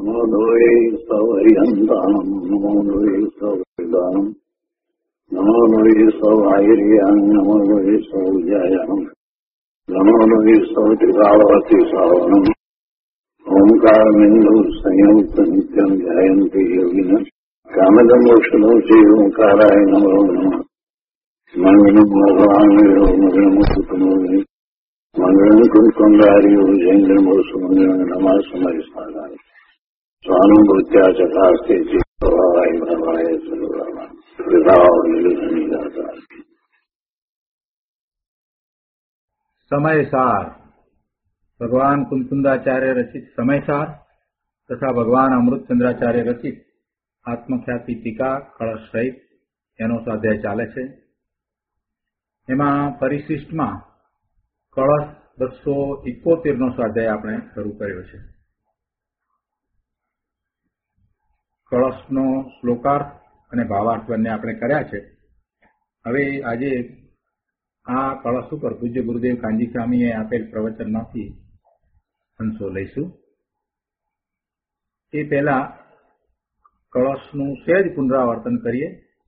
નમો દ્વૈ સૌર્યંતામ નમો દ્વૈ સૌદાનમ નમો દ્વૈ સૌર્યામ નમો દ્વૈ સૌજાયામ નમો દ્વૈ સૌત્રિકાવતી સાવનમ ઓમકારમિંદુ સંયુક્ત નિત્યમ ધ્યાયંતિ યોગિન કામદમોક્ષનો છે ઓંકારાય નમો નમઃ મંગલમ ભગવાન મંગલમ કુટુંબે મંગલમ કુંકુંડાર્યો જૈન્દ્રમો સુમંગલમ નમઃ સમયસ્માનાય સ્વાનુભૂત્યા ચકાસ્તે ચિત્તવાય ભવાય સર્વરામ વિભાવ નિલસનિદાતા. સમયસાર ભગવાન કુંકુંદાચાર્ય રચિત સમયસાર તથા ભગવાન અમૃતચંદ્રાચાર્ય રચિત આત્મખ્યાતિ ટીકા કળશ સહિત એનો સ્વાધ્યાય ચાલે છે. એમાં પરિશિષ્ટમાં કળશ 271 નો સ્વાધ્યાય આપણે શરૂ કર્યો છે. કળશનો શ્લોકાર્થ અને ભાવાર્થ બંને આપણે કર્યા છે. હવે આજે આ કળશ ઉપર પૂજ્ય ગુરુદેવ કાનજી સ્વામીએ આપેલ પ્રવચનમાંથી અંશો લઈશું. એ પહેલા કળશનું સહેજ પુનરાવર્તન કરીએ.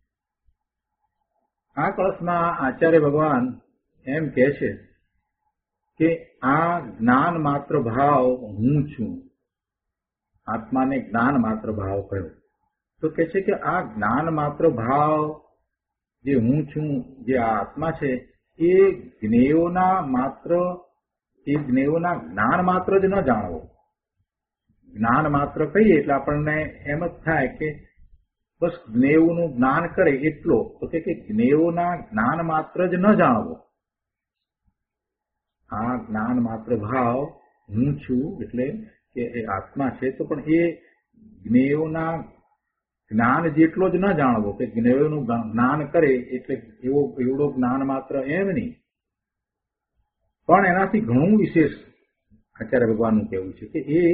આ કળશમાં આચાર્ય ભગવાન એમ કહે છે કે આ જ્ઞાન માત્ર ભાવ હું છું. આત્માને જ્ઞાન માત્ર ભાવ કયો તો કહે છે કે આ જ્ઞાન માત્ર ભાવ જે હું છું, જે આ આત્મા છે, એ જ્ઞેયોના જ્ઞાન માત્ર જ ન જાણવો. જ્ઞાન માત્ર કહીએ એટલે આપણને એમ જ થાય કે બસ જ્ઞેયનું જ્ઞાન કરે એટલો, તો કે જ્ઞેયોના જ્ઞાન માત્ર જ ન જાણવો. આ જ્ઞાન માત્ર ભાવ હું છું એટલે કે એ આત્મા છે, તો પણ એ જ્ઞેયોના જ્ઞાન જેટલો જ ન જાણવો કે જ્ઞેયોનું જ્ઞાન કરે એટલે એવડો જ્ઞાન માત્ર એમ નહીં, પણ એનાથી ઘણું વિશેષ આચાર્ય ભગવાનનું કહેવું છે કે એ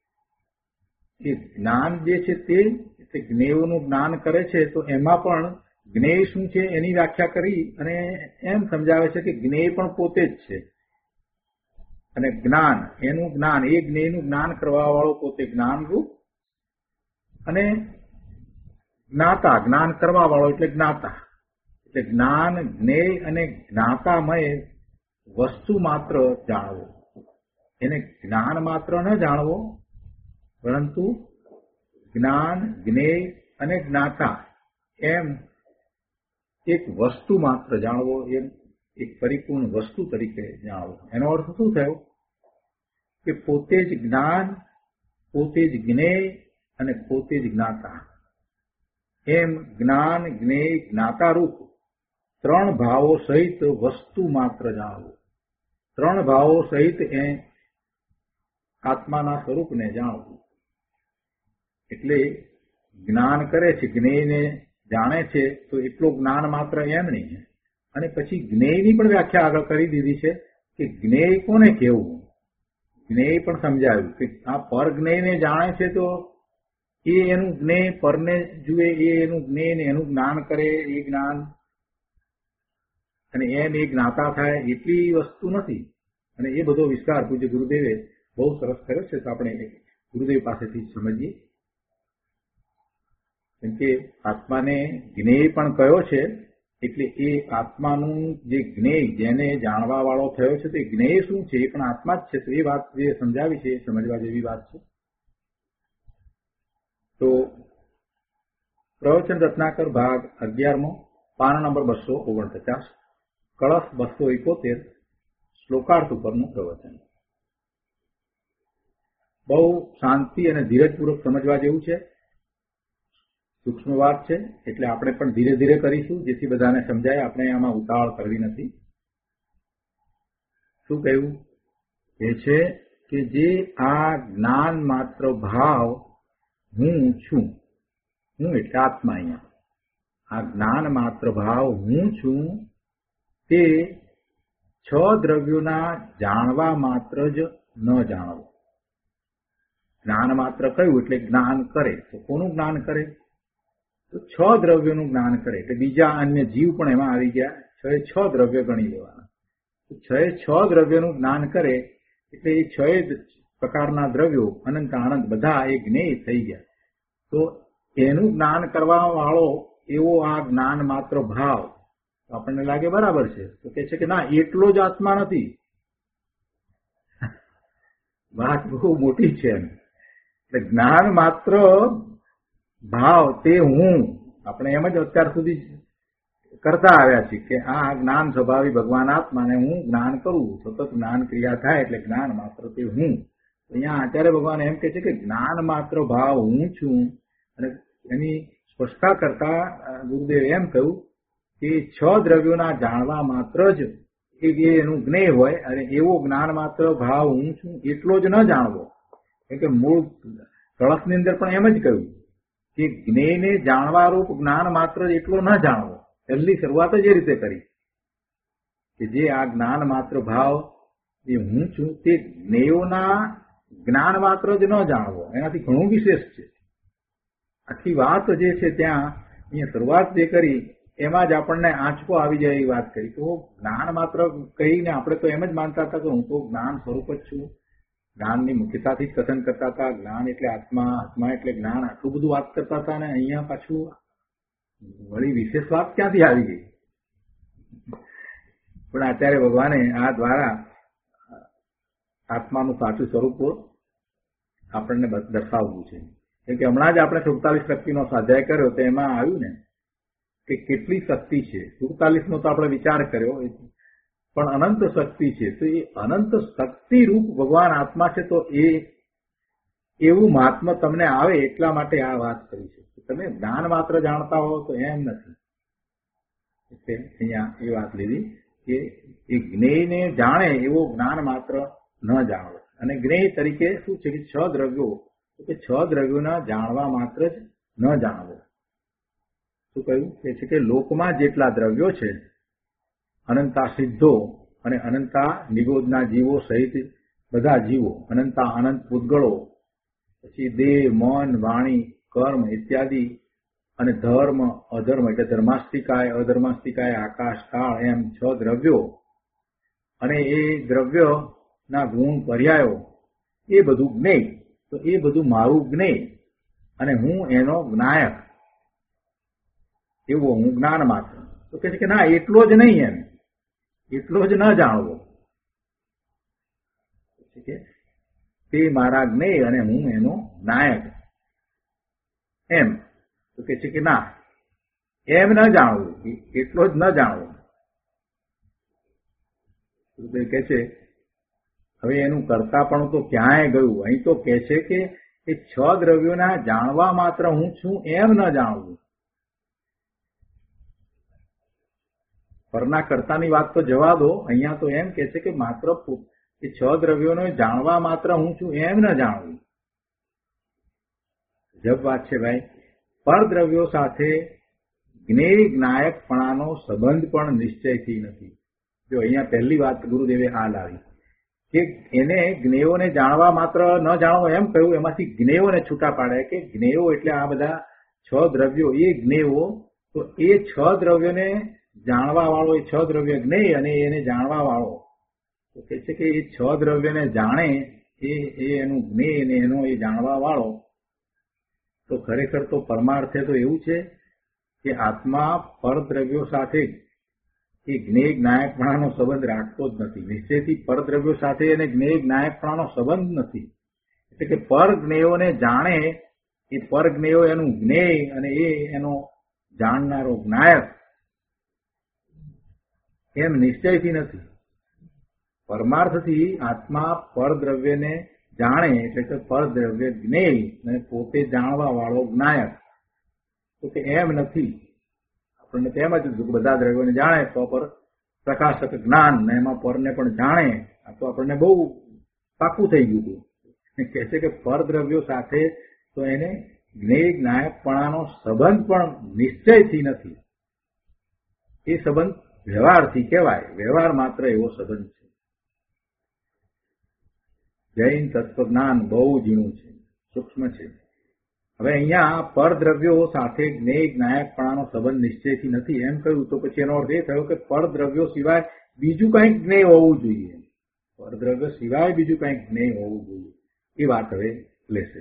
જ્ઞાન જે છે તે જ્ઞેયોનું જ્ઞાન કરે છે, તો એમાં પણ જ્ઞેય શું છે એની વ્યાખ્યા કરી અને એમ સમજાવે છે કે જ્ઞેય પણ પોતે જ છે અને જ્ઞાન એનું જ્ઞાન એ જ્ઞેયનું જ્ઞાન કરવા વાળો પોતે જ્ઞાનરૂપ અને જ્ઞાતા જ્ઞાન કરવા વાળો એટલે જ્ઞાતા. એટલે જ્ઞાન જ્ઞેય અને જ્ઞાતામય વસ્તુ માત્ર જાણવો. એને જ્ઞાન માત્ર ન જાણવો, પરંતુ જ્ઞાન જ્ઞેય અને જ્ઞાતા એમ એક વસ્તુ માત્ર જાણવો, એમ એક પરિપૂર્ણ વસ્તુ તરીકે જાણવો. એનો અર્થ શું થયો કે પોતે જ જ્ઞાન, પોતે જ જ્ઞેય અને પોતે જ જ્ઞાતા, એમ જ્ઞાન જ્ઞેય જ્ઞાતા રૂપ ત્રણ ભાવો સહિત વસ્તુ માત્ર જાણવું. ત્રણ ભાવો સહિત એ આત્માના સ્વરૂપને જાણવું. એટલે જ્ઞાન કરે છે, જ્ઞેયને જાણે છે, તો એટલું જ્ઞાન માત્ર એમ નહીં. અને પછી જ્ઞેયની પણ વ્યાખ્યા આગળ કરી દીધી છે કે જ્ઞેય કોને કહેવું. જ્ઞેય પણ સમજાવ્યું કે આ પર જ્ઞેયને જાણે છે તો એ એનું જ્ઞેય પરને જુએ, એ એનું જ્ઞેય ને એનું જ્ઞાન કરે, એ જ્ઞાન અને એમ એ જ્ઞાતા થાય એટલી વસ્તુ નથી. અને એ બધો વિસ્તાર પૂજ્ય ગુરુદેવે બહુ સરસ કર્યો છે, તો આપણે ગુરુદેવ પાસેથી સમજીએ. કેમ કે આત્માને જ્ઞેય પણ કયો છે, એટલે એ આત્માનું જે જ્ઞેય જેને જાણવા વાળો થયો છે તે જ્ઞેય શું છે એ પણ આત્મા જ છે. તો એ વાત જે સમજાવી છે એ સમજવા જેવી વાત છે. તો પ્રવચન રત્નાકર ભાગ 11મો, પાન નંબર 249, કળશ 271, શ્લોકાર્થ ઉપરનું પ્રવચન. બહુ શાંતિ અને ધીરજપૂર્વક સમજવા જેવું છે. સૂક્ષ્મ વાત છે એટલે આપણે પણ ધીરે ધીરે કરીશું જેથી બધાને સમજાય. આપણે આમાં ઉતાવળ કરવી નથી. શું કહ્યું એ છે કે જે આ જ્ઞાન માત્ર ભાવ હું છું, હું એટલે આત્મા, અહીંયા આ જ્ઞાન માત્ર ભાવ હું છું તે 6 દ્રવ્યોના જાણવા માત્ર જ ન જાણવું. જ્ઞાન માત્ર કયું એટલે જ્ઞાન કરે, તો કોનું જ્ઞાન કરે તો 6 દ્રવ્યોનું જ્ઞાન કરે. એટલે બીજા અન્ય જીવ પણ એમાં આવી ગયા. 6 દ્રવ્ય ગણી લેવાના. તો 6 દ્રવ્યોનું જ્ઞાન કરે એટલે એ 6 પ્રકારના દ્રવ્યો અનંત અનંત બધા એ જ્ઞેય થઈ ગયા. તો એનું જ્ઞાન કરવા વાળો એવો આ જ્ઞાન માત્ર ભાવ આપણને લાગે બરાબર છે. તો કે છે કે ના, એટલો જ આત્મા નથી. વાત બહુ મોટી છે. એટલે જ્ઞાન માત્ર ભાવ તે હું, આપણે એમ જ અત્યાર સુધી કરતા આવ્યા છીએ કે આ જ્ઞાન સ્વભાવી ભગવાન આત્માને હું જ્ઞાન કરું, સતત જ્ઞાન ક્રિયા થાય એટલે જ્ઞાન માત્ર તે હું. અહીંયા આચાર્ય ભગવાન એમ કે છે કે જ્ઞાન માત્ર ભાવ હું છું. અને એની સ્પષ્ટતા કરતા ગુરુદેવ એમ કહ્યું કે 6 દ્રવ્યોના જાણવા માત્ર જ એનું જ્ઞેય હોય, અને એવો જ્ઞાન માત્ર ભાવ હું છું એટલો જ ન જાણવો. કેમ કે મૂળ કળશની અંદર પણ એમ જ કહ્યું કે જ્ઞેયને જાણવા રૂપ જ્ઞાન માત્ર એટલો ન જાણવો. પહેલી શરૂઆત જ એ રીતે કરી કે જે આ જ્ઞાન માત્ર ભાવ એ હું છું તે જ્ઞેયોના જ્ઞાન માત્ર જ ન જાણવો, એનાથી ઘણું વિશેષ છે. આખી વાત જે છે ત્યાં અહીંયા શરૂઆત જે કરી એમાં જ આપણને આંચકો આવી જાય એ વાત કરી. તો જ્ઞાન માત્ર કહીને આપણે તો એમ જ માનતા હતા કે હું તો જ્ઞાન સ્વરૂપ જ છું, જ્ઞાનની મુખ્યતાથી જ કથન કરતા હતા. જ્ઞાન એટલે આત્મા, આત્મા એટલે જ્ઞાન, આટલું બધું વાત કરતા હતા. અને અહીંયા પાછું વળી વિશેષ વાત ક્યાંથી આવી ગઈ? પણ આચાર્ય ભગવાને આ દ્વારા આત્માનું સાચું સ્વરૂપ આપણને દર્શાવવું છે. કેમ કે હમણાં જ આપણે 47 શક્તિનો સ્વાધ્યાય કર્યો તો એમાં આવ્યું ને કે કેટલી શક્તિ છે. 47 નો તો આપણે વિચાર કર્યો, પણ અનંત શક્તિ છે. તો એ અનંત શક્તિ રૂપ ભગવાન આત્મા છે. તો એ એવું મહાત્મા તમને આવે એટલા માટે આ વાત કરી છે. તમે જ્ઞાન માત્ર જાણતા હો તો એમ નથી. એટલે અહીંયા એ વાત લીધી કે એ જ્ઞેયને જાણે એવો જ્ઞાન માત્ર ન જાણવો. અને જ્ઞેય તરીકે શું છે કે 6 દ્રવ્યો, કે 6 દ્રવ્યોના જાણવા માત્ર જ ન જાણવો. શું કહ્યું? કે છે કે લોકમાં જેટલા દ્રવ્યો છે, અનંતા સિદ્ધો અને અનંતા નિગોદના જીવો સહિત બધા જીવો, અનંતા અનંત પૂતગળો, પછી દેહ, મન, વાણી, કર્મ ઇત્યાદિ, અને ધર્મ, અધર્મ એટલે ધર્માસ્તિકાય, અધર્માસ્તિકાય, આકાશ, કાળ, એમ 6 દ્રવ્યો અને એ દ્રવ્યોના ગુણ પર્યાયો, એ બધું જ્ઞેય. તો એ બધું મારું જ્ઞેય અને હું એનો જ્ઞાયક, એવો હું જ્ઞાન માત્ર. તો કહે છે કે ના, એટલો જ નહીં, એમ એટલો જ ન જાણવો. તે મારા જ્ઞેય અને હું એનો નાયક એમ. તો કે છે કે ના, એમ ન જાણવું, એટલો જ ન જાણવું. કે છે હવે એનું કરતાપણું તો ક્યાંય ગયું. અહીં તો કે છે કે એ 6 દ્રવ્યોના જાણવા માત્ર હું છું એમ ન જાણવું. પરના કર્તાની વાત તો જવા દો, અહીંયા તો એમ કે છે કે માત્ર એ 6 દ્રવ્યોને જાણવા માત્ર હું છું એમ ન જાણવું. જબ વાત છે ભાઈ. પરદ્રવ્યો સાથે જ્ઞેય જ્ઞાયકપણાનો સંબંધ પણ નિશ્ચયથી નથી. જો અહીંયા પહેલી વાત ગુરુદેવે આ લાવી કે એને જ્ઞેયોને જાણવા માત્ર ન જાણવો એમ કહ્યું. એમાંથી જ્ઞેયોને છૂટા પાડે કે જ્ઞેયો એટલે આ બધા 6 દ્રવ્યો, એ જ્ઞેયો. તો એ 6 દ્રવ્યોને જાણવા વાળો, એ 6 દ્રવ્ય જ્ઞેય અને એને જાણવા વાળો. તો કે છે કે એ 6 દ્રવ્યને જાણે એ એનું જ્ઞેય અને એનો એ જાણવા વાળો. તો ખરેખર તો પરમાર્થે તો એવું છે કે આત્મા પરદ્રવ્યો સાથે એ જ્ઞેય જ્ઞાયકપણાનો સંબંધ રાખતો જ નથી. નિશ્ચયથી પરદ્રવ્યો સાથે એને જ્ઞેય જ્ઞાયકપણાનો સંબંધ નથી. એટલે કે પર જ્ઞેયોને જાણે એ પર જ્ઞેયો એનું જ્ઞેય અને એ એનો જાણનારો જ્ઞાયક એમ નિશ્ચયથી નથી. પરમાર્થથી આત્મા પરદ્રવ્યને જાણે એટલે કે પરદ્રવ્ય જ્ઞેય અને પોતે જાણવા વાળો જ્ઞાયક. તો કે એમ નથી. આપણને તેમ જ બધા દ્રવ્યોને જાણે તો પર પ્રકાશક જ્ઞાન ને એમાં પરને પણ જાણે. આ તો આપણને બહુ પાકું થઈ ગયું હતું. કહે છે કે પરદ્રવ્યો સાથે તો એને જ્ઞેય જ્ઞાયકપણાનો સંબંધ પણ નિશ્ચયથી નથી. એ સંબંધ વ્યવહારથી કહેવાય. વ્યવહાર માત્ર એવો સંબંધ છે. જૈન તત્વજ્ઞાન બહુ ઝીણું છે, સૂક્ષ્મ છે. હવે અહીંયા પરદ્રવ્યો સાથે જ્ઞેય જ્ઞાયકપણાનો સંબંધ નિશ્ચયથી નથી એમ કહ્યું. તો પછી એનો અર્થ એ થયો કે પરદ્રવ્યો સિવાય બીજું કંઈક જ્ઞેય હોવું જોઈએ. પરદ્રવ્ય સિવાય બીજું કંઈક જ્ઞેય હોવું જોઈએ. એ વાત હવે લેશે.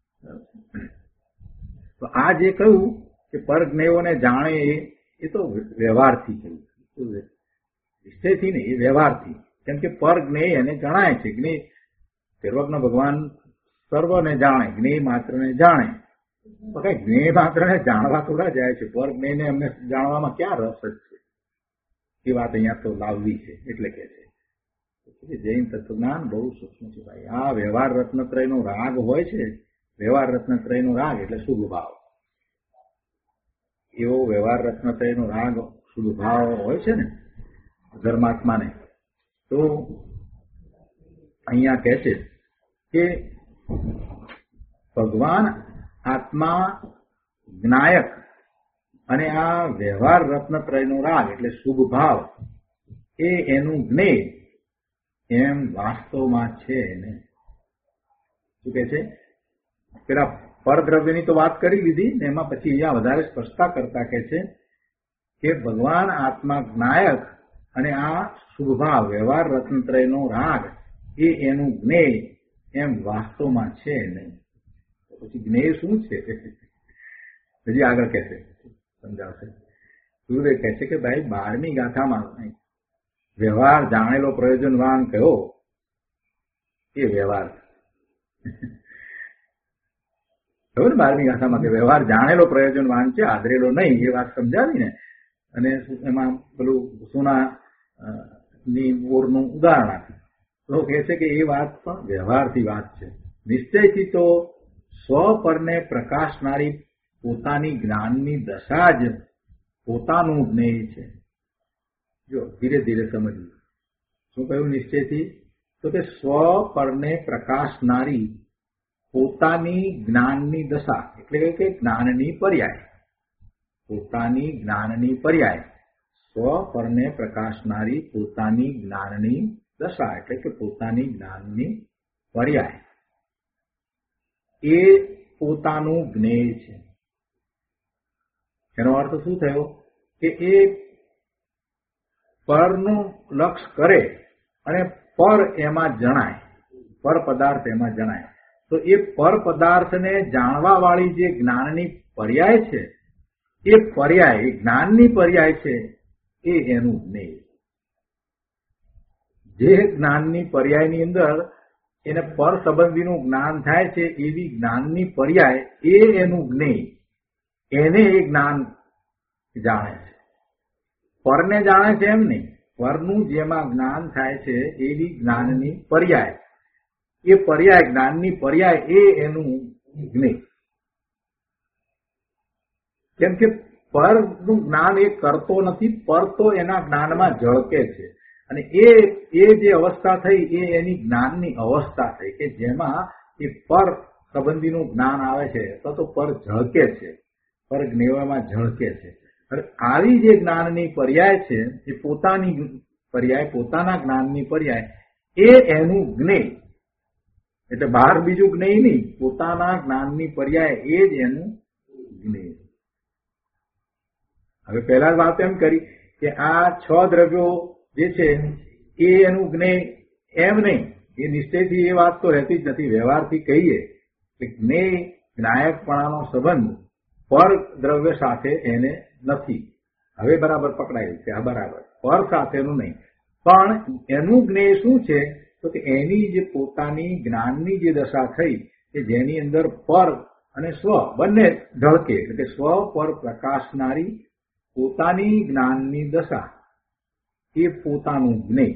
તો આ જે કહ્યું કે પરજ્ઞેયોને જાણે એ તો વ્યવહારથી કહ્યું, નિશ્ચયથી નહીં, એ વ્યવહારથી. કેમ કે પરજ્ઞેય એને જણાય છે. જ્ઞેય સર્વજ્ઞ ભગવાન સર્વને જાણે, જ્ઞેય માત્રને જાણે. તો કઈ જ્ઞેય માત્રને જાણવા થોડા જાય છે, પરજ્ઞેયને એમને જાણવામાં ક્યાં રસ જ છે? એ વાત અહીંયા તો લાવવી છે. એટલે કે છે જૈન તત્વજ્ઞાન બહુ સૂક્ષ્મ છે ભાઈ. આ વ્યવહાર રત્નત્રયનો રાગ હોય છે, વ્યવહાર રત્નત્રયનો રાગ એટલે શુભ ભાવ. એવો વ્યવહાર રત્નત્રયનો રાગ શુભ ભાવ હોય છે ને ધર્માત્માને. તો અહીંયા કહે છે કે ભગવાન આત્મા જ્ઞાયક અને આ વ્યવહાર રત્નત્રયનો રાગ એટલે શુભ ભાવ એ એનું જ્ઞેય એમ વાસ્તવમાં છે ને. શું કે છે? પેલા પરદ્રવ્યની તો વાત કરી લીધી ને, એમાં પછી અહીંયા વધારે સ્પષ્ટતા કરતા કે છે કે ભગવાન આત્મા જ્ઞાયક અને આ શુભ ભાવ વ્યવહાર રત્નત્રયનો રાગ એ એનું જ્ઞેય એમ વાસ્તવમાં છે નહીં. તો પછી જ્ઞેય શું છે? હજી આગળ કહેશે, સમજાવશે. સૂર્ય કહે છે કે ભાઈ 12મી ગાથામાં વ્યવહાર જાણેલો પ્રયોજનવાન કયો એ વ્યવહાર. ખબર ને 12મી ગાથામાં કે વ્યવહાર જાણેલો પ્રયોજનવાન છે, આદરેલો નહીં, એ વાત સમજાવી ને. અને એમાં પેલું સોના ની ઓરનું ઉદાહરણ આપ્યું. તો કહે છે કે એ વાત પણ વ્યવહારથી વાત છે. નિશ્ચયથી તો સ્વપરને પ્રકાશનારી પોતાની જ્ઞાનની દશા જ પોતાનું જ્ઞેય છે. જો ધીરે ધીરે સમજવું. શું કહ્યું નિશ્ચયથી? તો કે સ્વપરને પ્રકાશનારી પોતાની જ્ઞાનની દશા એટલે કે જ્ઞાનની પર્યાય. પોતાની જ્ઞાનની પર્યાય સ્વપરને પ્રકાશનારી પોતાની જ્ઞાનની દશા એટલે કે પોતાની જ્ઞાનની પર્યાય એ પોતાનું જ્ઞેય છે. એનો અર્થ શું થયો કે એ પરનું લક્ષ કરે અને પર એમાં જણાય, પર પદાર્થ એમાં જણાય. તો એ પર પદાર્થને જાણવા વાળી જે જ્ઞાનની પર્યાય છે એ પર્યાય, જ્ઞાનની પર્યાય છે એ એનું જ્ઞેય. જે જ્ઞાનની પર્યાયની અંદર એને પર સંબંધીનું જ્ઞાન થાય છે એવી જ્ઞાનની પર્યાય એ એનું જ્ઞેય. એને એ જ્ઞાન જાણે છે. પરને જાણે છે એમ નહીં, પરનું જેમાં જ્ઞાન થાય છે એવી જ્ઞાનની પર્યાય, એ પર્યાય જ્ઞાનની પર્યાય એ એનું જ્ઞેય. કેમ કે પરનું જ્ઞાન એ કરતો નથી, પર તો એના જ્ઞાનમાં ઝળકે છે. અને એ જે અવસ્થા થઈ એ એની જ્ઞાનની અવસ્થા થઈ કે જેમાં એ પર સંબંધીનું જ્ઞાન આવે છે તો પર ઝળકે છે, પર જ્ઞેયમાં ઝળકે છે. આવી જે જ્ઞાનની પર્યાય છે એ પોતાની પર્યાય, પોતાના જ્ઞાનની પર્યાય એ એનું જ્ઞેય. એટલે બહાર બીજું જ્ઞેય નહીં, પોતાના જ્ઞાનની પર્યાય એ જ એનું જ્ઞેય. હવે પહેલા વાત એમ કરી કે આ 6 દ્રવ્યો જે છે એ એનું જ્ઞેય એમ નહીં, એ નિશ્ચયથી એ વાત તો રહેતી જ નથી. વ્યવહારથી કહીએ કે જ્ઞેય જ્ઞાયકપણાનો સંબંધ પર દ્રવ્ય સાથે એને નથી. હવે બરાબર પકડાયું કે આ બરાબર પર સાથેનું નહીં, પણ એનું જ્ઞેય શું છે તો કે એની જે પોતાની જ્ઞાનની જે દશા થઈ કે જેની અંદર પર અને સ્વ બંને ઢળકે, એટલે કે સ્વ પર પ્રકાશનારી પોતાની જ્ઞાનની દશા એ પોતાનું જ્ઞેય.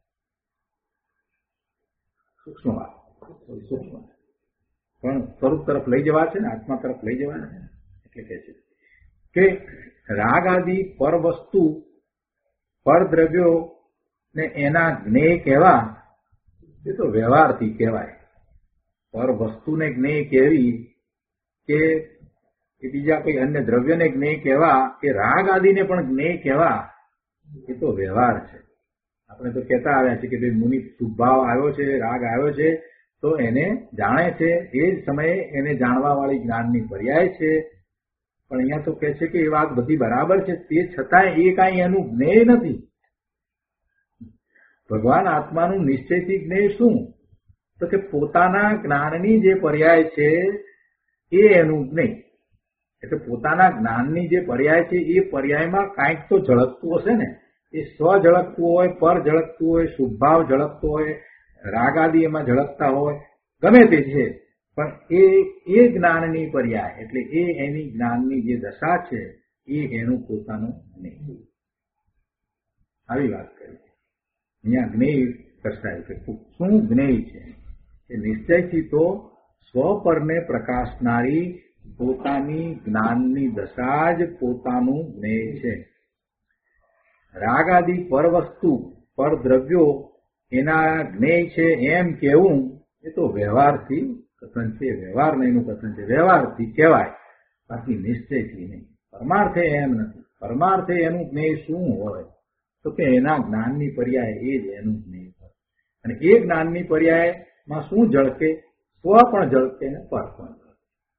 સૂક્ષ્મ વાત, સૂક્ષ્મ પણ સ્વરૂપ તરફ લઈ જવા છે ને, આત્મા તરફ લઈ જવા છે. એટલે કહે છે કે રાગ આદિ પર વસ્તુ પર દ્રવ્યો ને એના જ્ઞેય કહેવા એ તો વ્યવહારથી કહેવાય. પર વસ્તુને જ્ઞેય કહેવી કે બીજા કોઈ અન્ય દ્રવ્યને જ્ઞેય કહેવા કે રાગ આદિને પણ જ્ઞેય કહેવા એ તો વ્યવહાર છે. આપણે તો કહેતા આવ્યા છે કે ભાઈ મુનિ શુભાવ આવ્યો છે, રાગ આવ્યો છે તો એને જાણે છે, એ જ સમયે એને જાણવા વાળી જ્ઞાનની પર્યાય છે. પણ અહીંયા તો કહે છે કે એ વાત બધી બરાબર છે, તે છતાંય એ કાંઈ એનું જ્ઞેય નથી. ભગવાન આત્માનું નિશ્ચયથી જ્ઞેય શું? તો કે પોતાના જ્ઞાનની જે પર્યાય છે એ એનું નહીં. એટલે પોતાના જ્ઞાનની જે પર્યાય છે એ પર્યાયમાં કાંઈક તો ઝળકતું હશે ને. એ સ્વ ઝળકતું હોય, પર ઝળકતું હોય, શુભભાવ ઝળકતો હોય, રાગ આદિ એમાં ઝળકતા હોય, ગમે તે છે, પણ એ જ્ઞાનની પર્યાય એટલે એ એની જ્ઞાનની જે દશા છે એ એનું પોતાનું નહીં. આવી વાત કરી. અહીંયા જ્ઞેય દર્શાવ્યું કે શું જ્ઞેય છે એ નિશ્ચયથી તો સ્વપરને પ્રકાશનારી પોતાની જ્ઞાનની દશા જ પોતાનું જ્ઞેય છે. રાગ આદિ પર વસ્તુ, પર દ્રવ્યો એના જ્ઞેય છે એમ કેવું એ તો વ્યવહારથી કથન છે, વ્યવહાર એનું કથન છે, વ્યવહારથી કહેવાય, બાકી નિશ્ચયથી નહીં. પરમાર્થે એમ નથી. પરમાર્થે એનું જ્ઞેય શું હોય તો કે એના જ્ઞાનની પર્યાય એ જ એનું જ્ઞેય હોય. અને એ જ્ઞાનની પર્યાયમાં શું ઝળકે? સ્વ પણ ઝળકે ને પર પણ ઝળકે.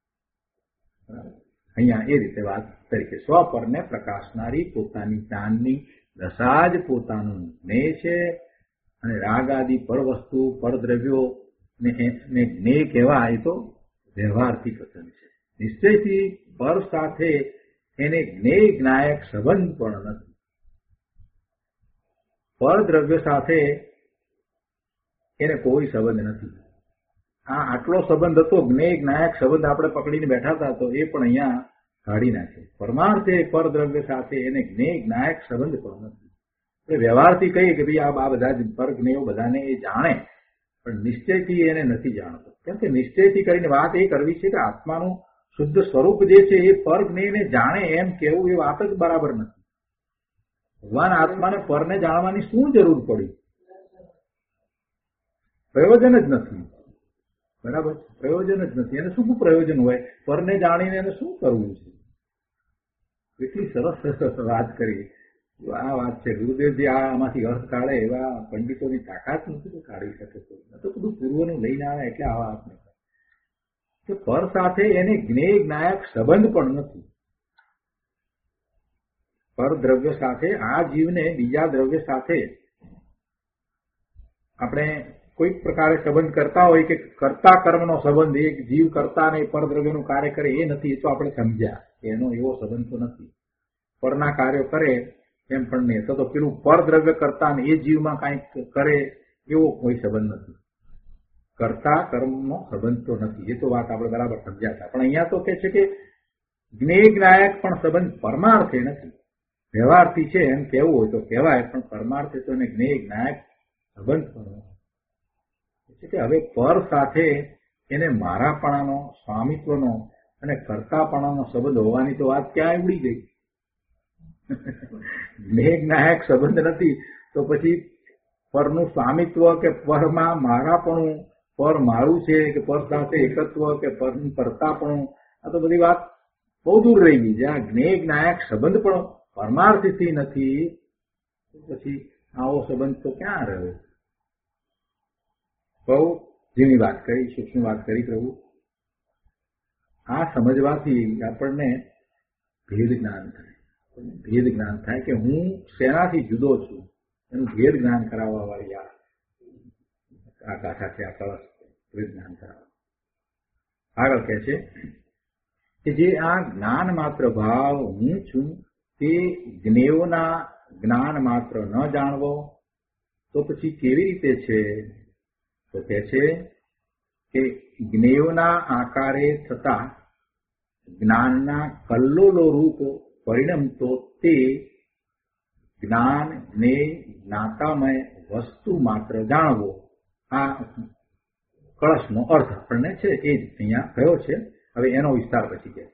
અહીંયા એ રીતે વાત તરીકે સ્વપરને પ્રકાશનારી પોતાની જ્ઞાનની દશા જ પોતાનું જ્ઞેય છે. અને રાગ આદિ પર વસ્તુ, પર દ્રવ્યો ને જ્ઞેય કહેવાય તો વ્યવહારથી કથન છે. નિશ્ચયથી પર સાથે એને જ્ઞેય જ્ઞાયક સંબંધ પણ નથી. પર દ્રવ્ય સાથે એને કોઈ સંબંધ નથી. આટલો સંબંધ હતો, જ્ઞેય જ્ઞાયક સંબંધ આપણે પકડીને બેઠા હતા, તો એ પણ અહીંયા કાઢી નાખે. પરમાર્થે પર દ્રવ્ય સાથે એને જ્ઞેય જ્ઞાયક સંબંધ પણ નથી. એટલે વ્યવહારથી કહીએ કે ભાઈ આ બધા જ પર જ્ઞેયો બધાને એ જાણે, પણ નિશ્ચયથી એને નથી જાણતો. કેમ કે નિશ્ચયથી કરીને વાત એ કરવી છે કે આત્માનું શુદ્ધ સ્વરૂપ જે છે એ પર જ્ઞેયને જાણે એમ કેવું એ વાત જ બરાબર નથી. ભગવાન આત્માને પરને જાણવાની શું જરૂર પડી? પ્રયોજન જ નથી. બરાબર, પ્રયોજન જ નથી. એને શું પ્રયોજન હોય? પરને જાણીને એને શું કરવું છે? એટલી સરસ વાત કરી. આ વાત છે ગુરુદેવજી આમાંથી અર્થ કાઢે એવા પંડિતોની તાકાત નથી તો કાઢી શકે. તો બધું પૂર્વનું લઈને આવે એટલે આ વાત નહીં. કે પર સાથે એને જ્ઞેય જ્ઞાયક સંબંધ પણ નથી. પર દ્રવ્ય સાથે આ જીવને બીજા દ્રવ્ય સાથે આપણે કોઈક પ્રકારે સંબંધ કરતા હોય કે કર્તા કર્મનો સંબંધ, એક જીવ કરતા ને પર દ્રવ્યનું કાર્ય કરે એ નથી. એ તો આપણે સમજ્યા કે એનો એવો સંબંધ તો નથી. પરના કાર્યો કરે એમ પણ નહીં. તો પેલું પર દ્રવ્ય કરતા ને એ જીવમાં કાંઈક કરે એવો કોઈ સંબંધ નથી. કર્તા કર્મનો સંબંધ તો નથી. એ તો વાત આપણે બરાબર સમજ્યા હતા. પણ અહીંયા તો કે છે કે જ્ઞેય જ્ઞાયક પણ સંબંધ પરમાર્થે નથી. વ્યવહારથી છે એમ કહેવું હોય તો કહેવાય, પણ પરમાર્થે તો એને જ્ઞેય જ્ઞાયક સંબંધ પણ છે કે હવે પર સાથે એને મારાપણાનો, સ્વામિત્વનો અને કર્તાપણાનો સંબંધ હોવાની તો વાત ક્યાં ઉડી ગઈ? જ્ઞેય જ્ઞાયક સંબંધ નથી તો પછી પરનું સ્વામિત્વ કે પરમાં મારાપણું, પર મારું છે કે પર સાથે એકત્વ કે પરનું કર્તાપણું, આ તો બધી વાત બહુ દૂર રહી ગઈ. જ્યાં જ્ઞેય જ્ઞાયક સંબંધ પણ પરમાર્થથી નથી પછી આવો સંબંધ તો ક્યાં રહ્યો? બહુ જેવી વાત કરી, સૂક્ષ્મ વાત કરી પ્રભુ. આ સમજવાથી આપણને ભેદ જ્ઞાન થાય. ભેદ જ્ઞાન થાય કે હું શેનાથી જુદો છું એનું ભેદ જ્ઞાન કરાવવા વાળી આ ગાથા છે, આ કળશ ભેદ જ્ઞાન કરાવવા. આગળ કહે છે કે જે આ જ્ઞાન માત્ર ભાવ હું છું તે જ્ઞેયોના જ્ઞાન માત્ર ન જાણવો તો પછી કેવી રીતે છે? તો કહે છે કે જ્ઞેયોના આકારે થતા જ્ઞાનના કલ્લોલો રૂપ પરિણમતો તે જ્ઞાન જ્ઞેય જ્ઞાતામય વસ્તુ માત્ર જાણવો. આ કળશનો અર્થ આપણને છે એ જ અહીંયા કયો છે. હવે એનો વિસ્તાર પછી કહે છે.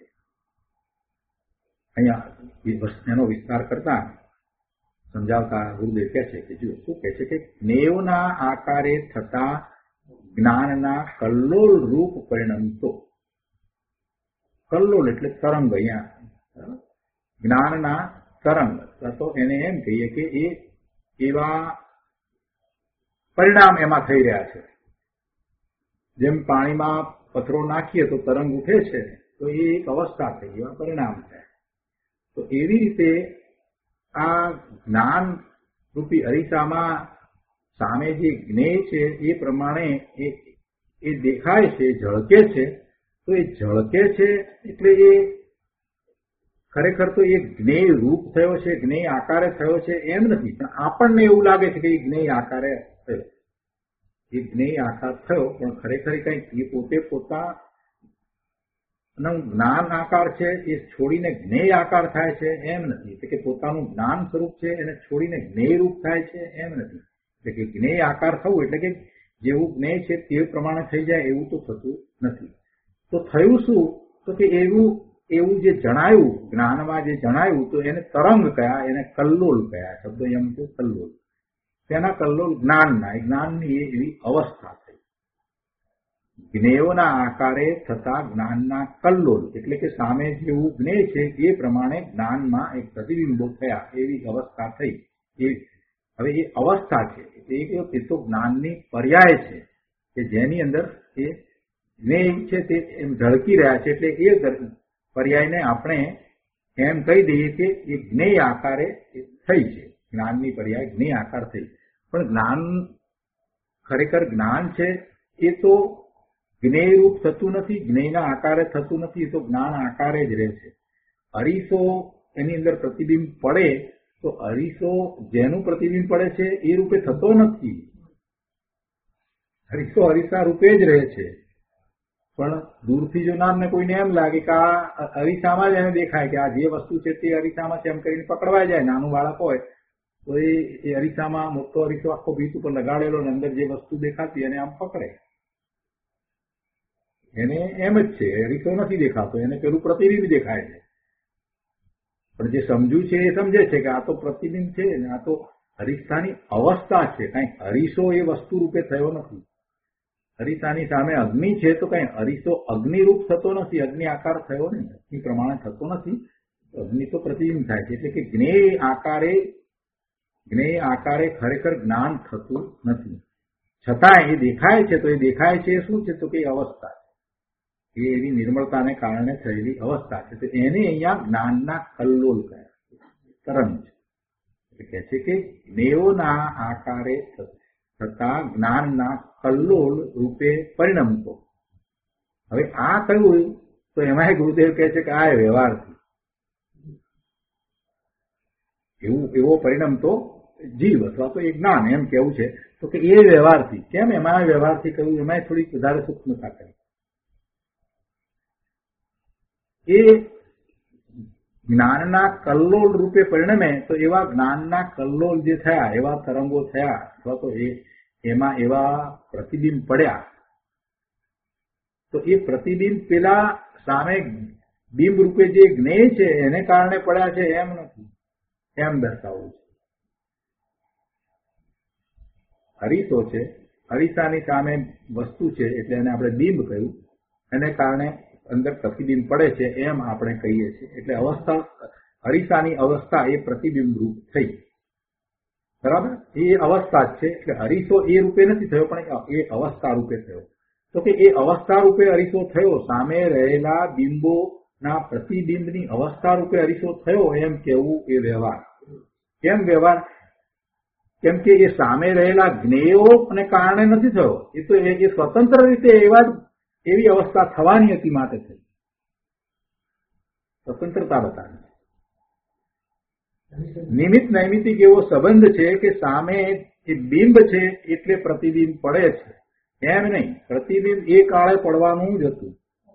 અહીંયા એનો વિસ્તાર કરતા સમજાવતા ગુરુદેવ કહે છે કે જો શું કહે છે કે જ્ઞેયોના આકારે થતા જ્ઞાનના કલ્લોલ રૂપ પરિણમતો. કલ્લોલ એટલે તરંગ. અહીંયા જ્ઞાનના તરંગ, તો એને એમ કહીએ કે એ એવા પરિણામ એમાં થઈ રહ્યા છે. જેમ પાણીમાં પથ્થરો નાખીએ તો તરંગ ઉઠે છે, તો એ એક અવસ્થા થઈ, એવા પરિણામ થાય. તો એવી રીતે આ જ્ઞાન રૂપી અરીસામાં સામે જે જ્ઞેય છે એ પ્રમાણે એ દેખાય છે, ઝળકે છે, તો એ ઝળકે છે એટલે એ ખરેખર તો એ જ્ઞેય રૂપ થયો છે, જ્ઞેય આકારે થયો છે એમ નથી, પણ આપણને એવું લાગે છે કે એ જ્ઞેય આકારે થયો, એ જ્ઞેય આકાર થયો, પણ ખરેખર કંઈક એ પોતે પોતાનું જ્ઞાન આકાર છે એ છોડીને જ્ઞેય આકાર થાય છે એમ નથી, એટલે કે પોતાનું જ્ઞાન સ્વરૂપ છે એને છોડીને જ્ઞેય રૂપ થાય છે એમ નથી, એટલે કે જ્ઞેય આકાર થવું એટલે કે જેવું જ્ઞેય છે તે પ્રમાણે થઈ જાય એવું તો થતું નથી. તો થયું શું? તો કે એવું જે જણાયું, જ્ઞાનમાં જે જણાયું તો એને તરંગ કયા, એને કલ્લોલ કયા, શબ્દ એમ તો કલ્લોલ, તેના કલ્લોલ જ્ઞાનની એવી અવસ્થા થઈ. જ્ઞેયોના આકારે થતા જ્ઞાનના કલ્લોલ એટલે કે સામે જેવું જ્ઞેય છે એ પ્રમાણે જ્ઞાનમાં એક પ્રતિબિંબો થયા એવી અવસ્થા થઈ. હવે એ અવસ્થા છે એ તો જ્ઞાનની પર્યાય છે કે જેની અંદર એ જ્ઞેય છે તે એમ ઝળકી રહ્યા છે, એટલે એ પર્યાયને આપણે એમ કહી દઈએ કે એ જ્ઞેય આકારે થઈ છે, જ્ઞાનની પર્યાય જ્ઞેય આકાર થઈ. પણ જ્ઞાન ખરેખર જ્ઞાન છે એ તો જ્ઞેય રૂપ થતું નથી, જ્ઞેયના આકારે થતું નથી, એ તો જ્ઞાન આકારે જ રહે છે. અરીસો એની અંદર પ્રતિબિંબ પડે તો અરીસો જેનું પ્રતિબિંબ પડે છે એ રૂપે થતો નથી, અરીસો અરીસા રૂપે જ રહે છે. પણ દૂરથી જોનારને કોઈને એમ લાગે કે આ અરીસામાં જ એને દેખાય કે આ જે વસ્તુ છે તે અરીસામાં છે એમ કરીને પકડવાઈ જાય. નાનું બાળક હોય તો એ અરીસામાં મોટો અરીસો આખો ભીત ઉપર લગાડેલો ને અંદર જે વસ્તુ દેખાતી એને આમ પકડે, એને એમ જ છે, અરીસો નથી દેખાતો, એને પેલું પ્રતિબિંબ દેખાય છે. પણ જે સમજુ છે એ સમજે છે કે આ તો પ્રતિબિંબ છે ને આ તો અરીસાની અવસ્થા છે, કઈ અરીસો એ વસ્તુ રૂપે થયો નથી. અરીસાની સામે અગ્નિ છે તો કઈ અરીસો અગ્નિ રૂપ થતો નથી, અગ્નિ આકાર થયો ને, અગ્નિ પ્રમાણે થતો નથી, અગ્નિ તો પ્રતિબિંબ થાય છે. એટલે કે જ્ઞેય આકારે ખરેખર જ્ઞાન થતું નથી, છતાં એ દેખાય છે તો એ દેખાય છે શું છે તો કે અવસ્થા છે, એ એવી નિર્મળતાને કારણે થયેલી અવસ્થા છે. તો એને અહીંયા જ્ઞાનના કલ્લોલ કયા, તરંગ છે. એટલે કહે છે કે જ્ઞેયોના આકારે થતા જ્ઞાનના કલ્લોલ રૂપે પરિણમતો. હવે આ કહ્યું તો એમાં ગુરુદેવ કહે છે કે આ વ્યવહારથી એવો પરિણમતો જીવ અથવા તો એ જ્ઞાન એમ કેવું છે. તો કે એ વ્યવહારથી કેમ, એમાં વ્યવહારથી કહ્યું, એમાં થોડીક વધારે સૂક્ષ્મતા કરી. એ જ્ઞાનના કલ્લોલ રૂપે પરિણમે તો એવા જ્ઞાનના કલ્લોલ જે થયા, એવા તરંગો થયા અથવા તો એમાં એવા પ્રતિબિંબ પડ્યા, તો એ પ્રતિબિંબ પેલા સામે બિંબ રૂપે જે જ્ઞેય છે એને કારણે પડ્યા છે એમ નથી, એમ દર્શાવવું છે. અરીસો છે, અરીસાની સામે વસ્તુ છે એટલે એને આપણે બિંબ કહ્યું, એને કારણે અંદર પ્રતિબિંબ પડે છે એમ આપણે કહીએ છીએ. એટલે અવસ્થા, અરીસાની અવસ્થા એ પ્રતિબિંબ રૂપ થઈ, બરાબર, એ અવસ્થા જ છે. એટલે અરીસો એ રૂપે નથી થયો પણ એ અવસ્થા રૂપે થયો. તો કે એ અવસ્થા રૂપે અરીસો થયો, સામે રહેલા બિંબોના પ્રતિબિંબની અવસ્થા રૂપે અરીસો થયો એમ કેવું એ વ્યવહાર. કેમ વ્યવહાર? કેમ કે એ સામે રહેલા જ્ઞેયો અને કારણે નથી થયો, એ તો એ સ્વતંત્ર રીતે એવી અવસ્થા થવાની હતી માટે થઈ, સ્વતંત્રતા બતાવી. નિમિત્ત નૈમિતિક એવો સંબંધ છે કે સામે એ બિંબ છે એટલે પ્રતિબિંબ પડે છે, એમ નહીં. પ્રતિબિંબ એ કાળે પડવાનું જ હતું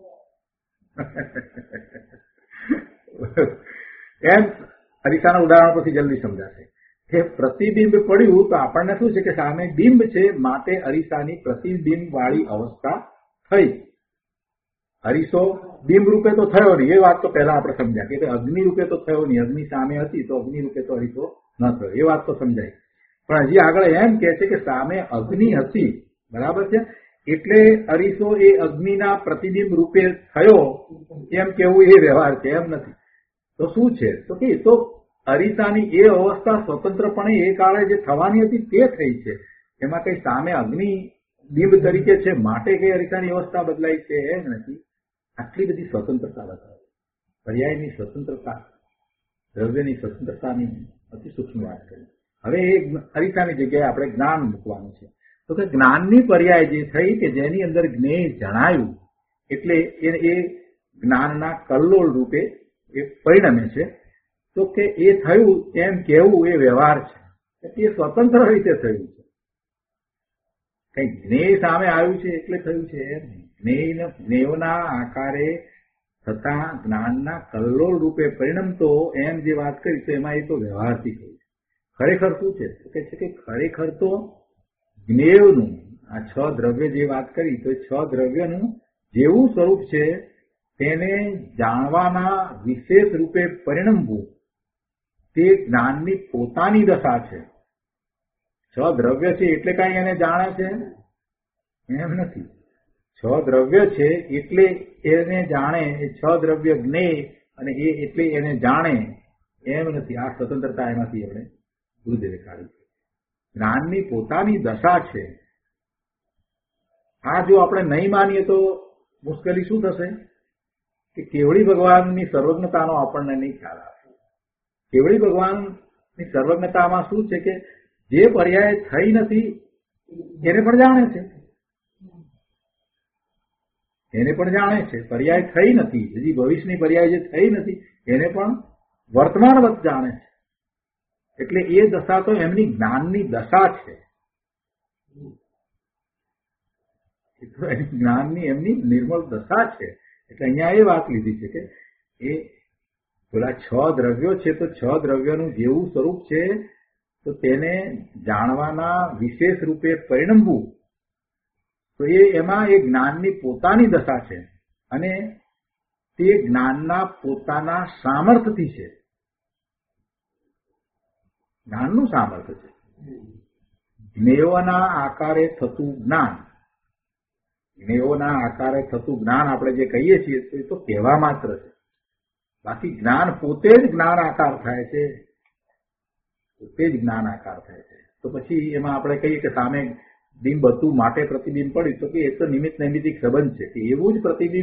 એમ અરીસાના ઉદાહરણ પરથી જલ્દી સમજાશે કે પ્રતિબિંબ પડ્યું તો આપણને શું છે કે સામે બિંબ છે માટે અરીસાની પ્રતિબિંબ વાળી અવસ્થા થઈ. અરીસો બિંબ રૂપે તો થયો નહીં, એ વાત તો પહેલા આપણે સમજ્યા કે અગ્નિ રૂપે તો થયો નહીં, અગ્નિ સામે હતી તો અગ્નિ રૂપે તો અરીસો ન થયો, એ વાત તો સમજાય. પણ હજી આગળ એમ કે છે કે સામે અગ્નિ હતી, બરાબર છે, એટલે અરીસો એ અગ્નિના પ્રતિબિંબ રૂપે થયો એમ કેવું એ વ્યવહાર છે, એમ નથી. તો શું છે તો કે તો અરીસાની એ અવસ્થા સ્વતંત્રપણે એ કાળે જે થવાની હતી તે થઈ છે, એમાં કઈ સામે અગ્નિ બિંબ તરીકે છે માટે કઈ અરીસાની અવસ્થા બદલાઈ છે એમ નથી. આટલી બધી સ્વતંત્રતા બતાવે, પર્યાયની સ્વતંત્રતા, દ્રવ્યની સ્વતંત્રતાની અતિ સૂક્ષ્મ વાત કરી. હવે એ અરીસાની જગ્યાએ આપણે જ્ઞાન મૂકવાનું છે. તો કે જ્ઞાનની પર્યાય જે થઈ કે જેની અંદર જ્ઞેય જણાયું એટલે એ જ્ઞાનના કલ્લોળ રૂપે એ પરિણમે છે. તો કે એ થયું એમ કહેવું એ વ્યવહાર છે, એ સ્વતંત્ર રીતે થયું છે. કઈ જ્ઞેય સામે આવ્યું છે એટલે થયું છે એમ નહીં. જ્ઞેયના આકારે થતા જ્ઞાનના કલ્લોળ રૂપે પરિણમતો એમ જે વાત કરી તો એમાં એ તો વ્યવહારથી કહ્યું છે. ખરેખર શું છે તો કે છે કે ખરેખર તો જ્ઞેયનું આ 6 દ્રવ્ય જે વાત કરી તો 6 દ્રવ્યનું જેવું સ્વરૂપ છે તેને જાણવાના વિશેષ રૂપે પરિણમવું તે જ્ઞાનની પોતાની દશા છે. 6 દ્રવ્ય છે એટલે કાંઈ એને જાણે છે એમ નથી. 6 દ્રવ્ય છે એટલે એને જાણે, એ 6 દ્રવ્ય જ્ઞેય અને એ એટલે એને જાણે એમ નથી. આ સ્વતંત્રતા એમાંથી આપણે ગુરુદેવે કાઢી છે. જ્ઞાનની પોતાની દશા છે. આ જો આપણે નહીં માનીએ તો મુશ્કેલી શું થશે કે કેવળી ભગવાનની સર્વજ્ઞતાનો આપણને નહીં ખ્યાલ આવે. કેવળી ભગવાનની સર્વજ્ઞતામાં શું છે કે જે પર્યાય થઈ નથી એને પણ જાણે છે, એને પણ જાણે છે. પર્યાય થઈ નથી, હજી ભવિષ્યની પર્યાય જે થઈ નથી એને પણ વર્તમાનવત જાણે છે. એટલે એ દશા તો એમની જ્ઞાનની દશા છે. જ્ઞાનની એમની નિર્મળ દશા છે. એટલે અહીંયા એ વાત લીધી છે કે એ પેલા 6 દ્રવ્યો છે તો 6 દ્રવ્યનું જેવું સ્વરૂપ છે તો તેને જાણવાના વિશેષ રૂપે પરિણમવું તો એમાં એ જ્ઞાનની પોતાની દશા છે અને તે જ્ઞાનના પોતાના સામર્થ્યથી છે. જ્ઞાનનું સામર્થ્ય છે. જ્ઞેયોના આકારે થતું જ્ઞાન, જ્ઞેયોના આકારે થતું જ્ઞાન આપણે જે કહીએ છીએ એ તો કહેવા માત્ર છે. બાકી જ્ઞાન પોતે જ જ્ઞાન આકાર થાય છે, પોતે જ જ્ઞાન આકાર થાય છે. તો પછી એમાં આપણે કહીએ કે સામે બિંબ હતું માટે પ્રતિબિંબ પડ્યું તો કે એ તો નિમિત્ત નૈમિત્તિક સંબંધ છે કે એવું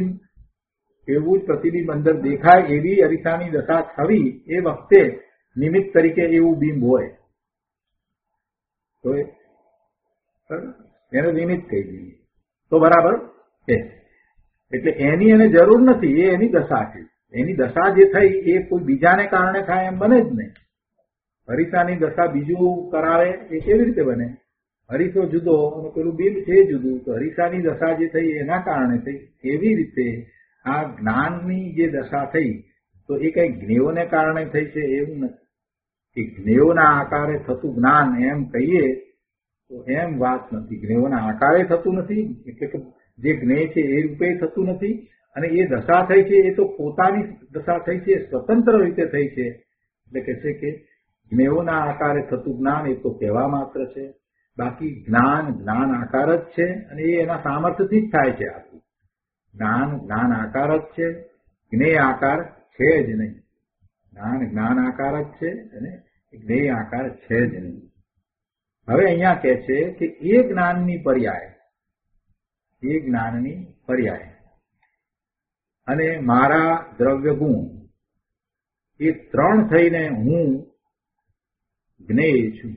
જ પ્રતિબિંબ અંદર દેખાય એવી અરીસાની દશા થવી એ વખતે નિમિત્ત તરીકે એવું બિંબ હોય તો એને નિમિત્ત કહી દઈએ તો બરાબર છે. એટલે એની એને જરૂર નથી, એ એની દશા છે. એની દશા જે થઈ એ કોઈ બીજાને કારણે થાય એમ બને જ નહીં. અરીસાની દશા બીજું કરાવે એ કેવી રીતે બને? અરીસો જુદો અને પેલું બિંબ છે જુદું, તો અરીસાની દશા જે થઈ એના કારણે થઈ. એવી રીતે આ જ્ઞાનની જે દશા થઈ તો એ કઈ જ્ઞેયોને કારણે થઈ છે એવું નથી કે જ્ઞેયોના આકારે થતું જ્ઞાન એમ કહીએ તો એમ વાત નથી. જ્ઞેયોના આકારે થતું નથી એટલે કે જે જ્ઞેય છે એ રૂપે થતું નથી અને એ દશા થઈ છે એ તો પોતાની દશા થઈ છે, સ્વતંત્ર રીતે થઈ છે. એટલે કે છે કે જ્ઞેયોના આકારે થતું જ્ઞાન એ તો કહેવા માત્ર છે. બાકી જ્ઞાન આકાર જ છે અને એ એના સામર્થ્યથી જ થાય છે. આખું જ્ઞાન આકાર જ છે, જ્ઞેય આકાર છે જ નહીં. જ્ઞાન આકાર જ છે અને જ્ઞેય આકાર છે જ નહીં. હવે અહીંયા કહે છે કે એ જ્ઞાનની પર્યાય અને મારા દ્રવ્ય ગુણ એ 3 થઈને હું જ્ઞેય છું.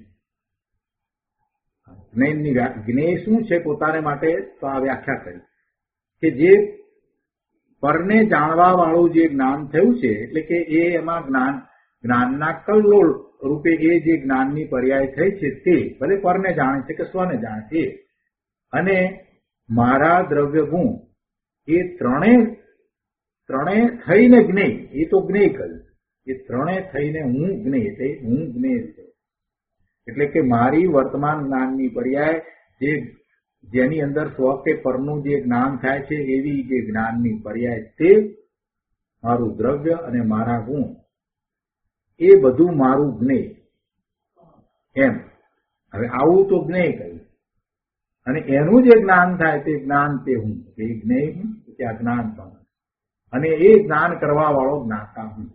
જ્ઞેય શું છે પોતાને માટે તો આ વ્યાખ્યા કરી કે જે પરને જાણવા વાળું જે જ્ઞાન થયું છે એટલે કે એ એમાં જ્ઞાનના કલ્લોળ રૂપે એ જે જ્ઞાનની પર્યાય થઈ છે તે ભલે પરને જાણે છે કે સ્વને જાણે છે. અને મારા દ્રવ્ય ગુણ એ ત્રણે થઈને જ્ઞેય, એ તો જ્ઞેય કહ્યું. એ 3 થઈને હું જ્ઞેય એટલે હું જ્ઞેય છું. એટલે કે મારી વર્તમાન જ્ઞાનની પર્યાય જેની અંદર સ્વ કે પરનું જે જ્ઞાન થાય છે એવી જે જ્ઞાનની પર્યાય તે મારું દ્રવ્ય અને મારા ગુણ એ બધું મારું જ્ઞેય એમ. હવે આવું તો જ્ઞેય કહ્યું અને એનું જે જ્ઞાન થાય તે જ્ઞાન તે હું, એ જ્ઞેય હું કે આ જ્ઞાન પણ અને એ જ્ઞાન કરવા વાળો જ્ઞાતા હું.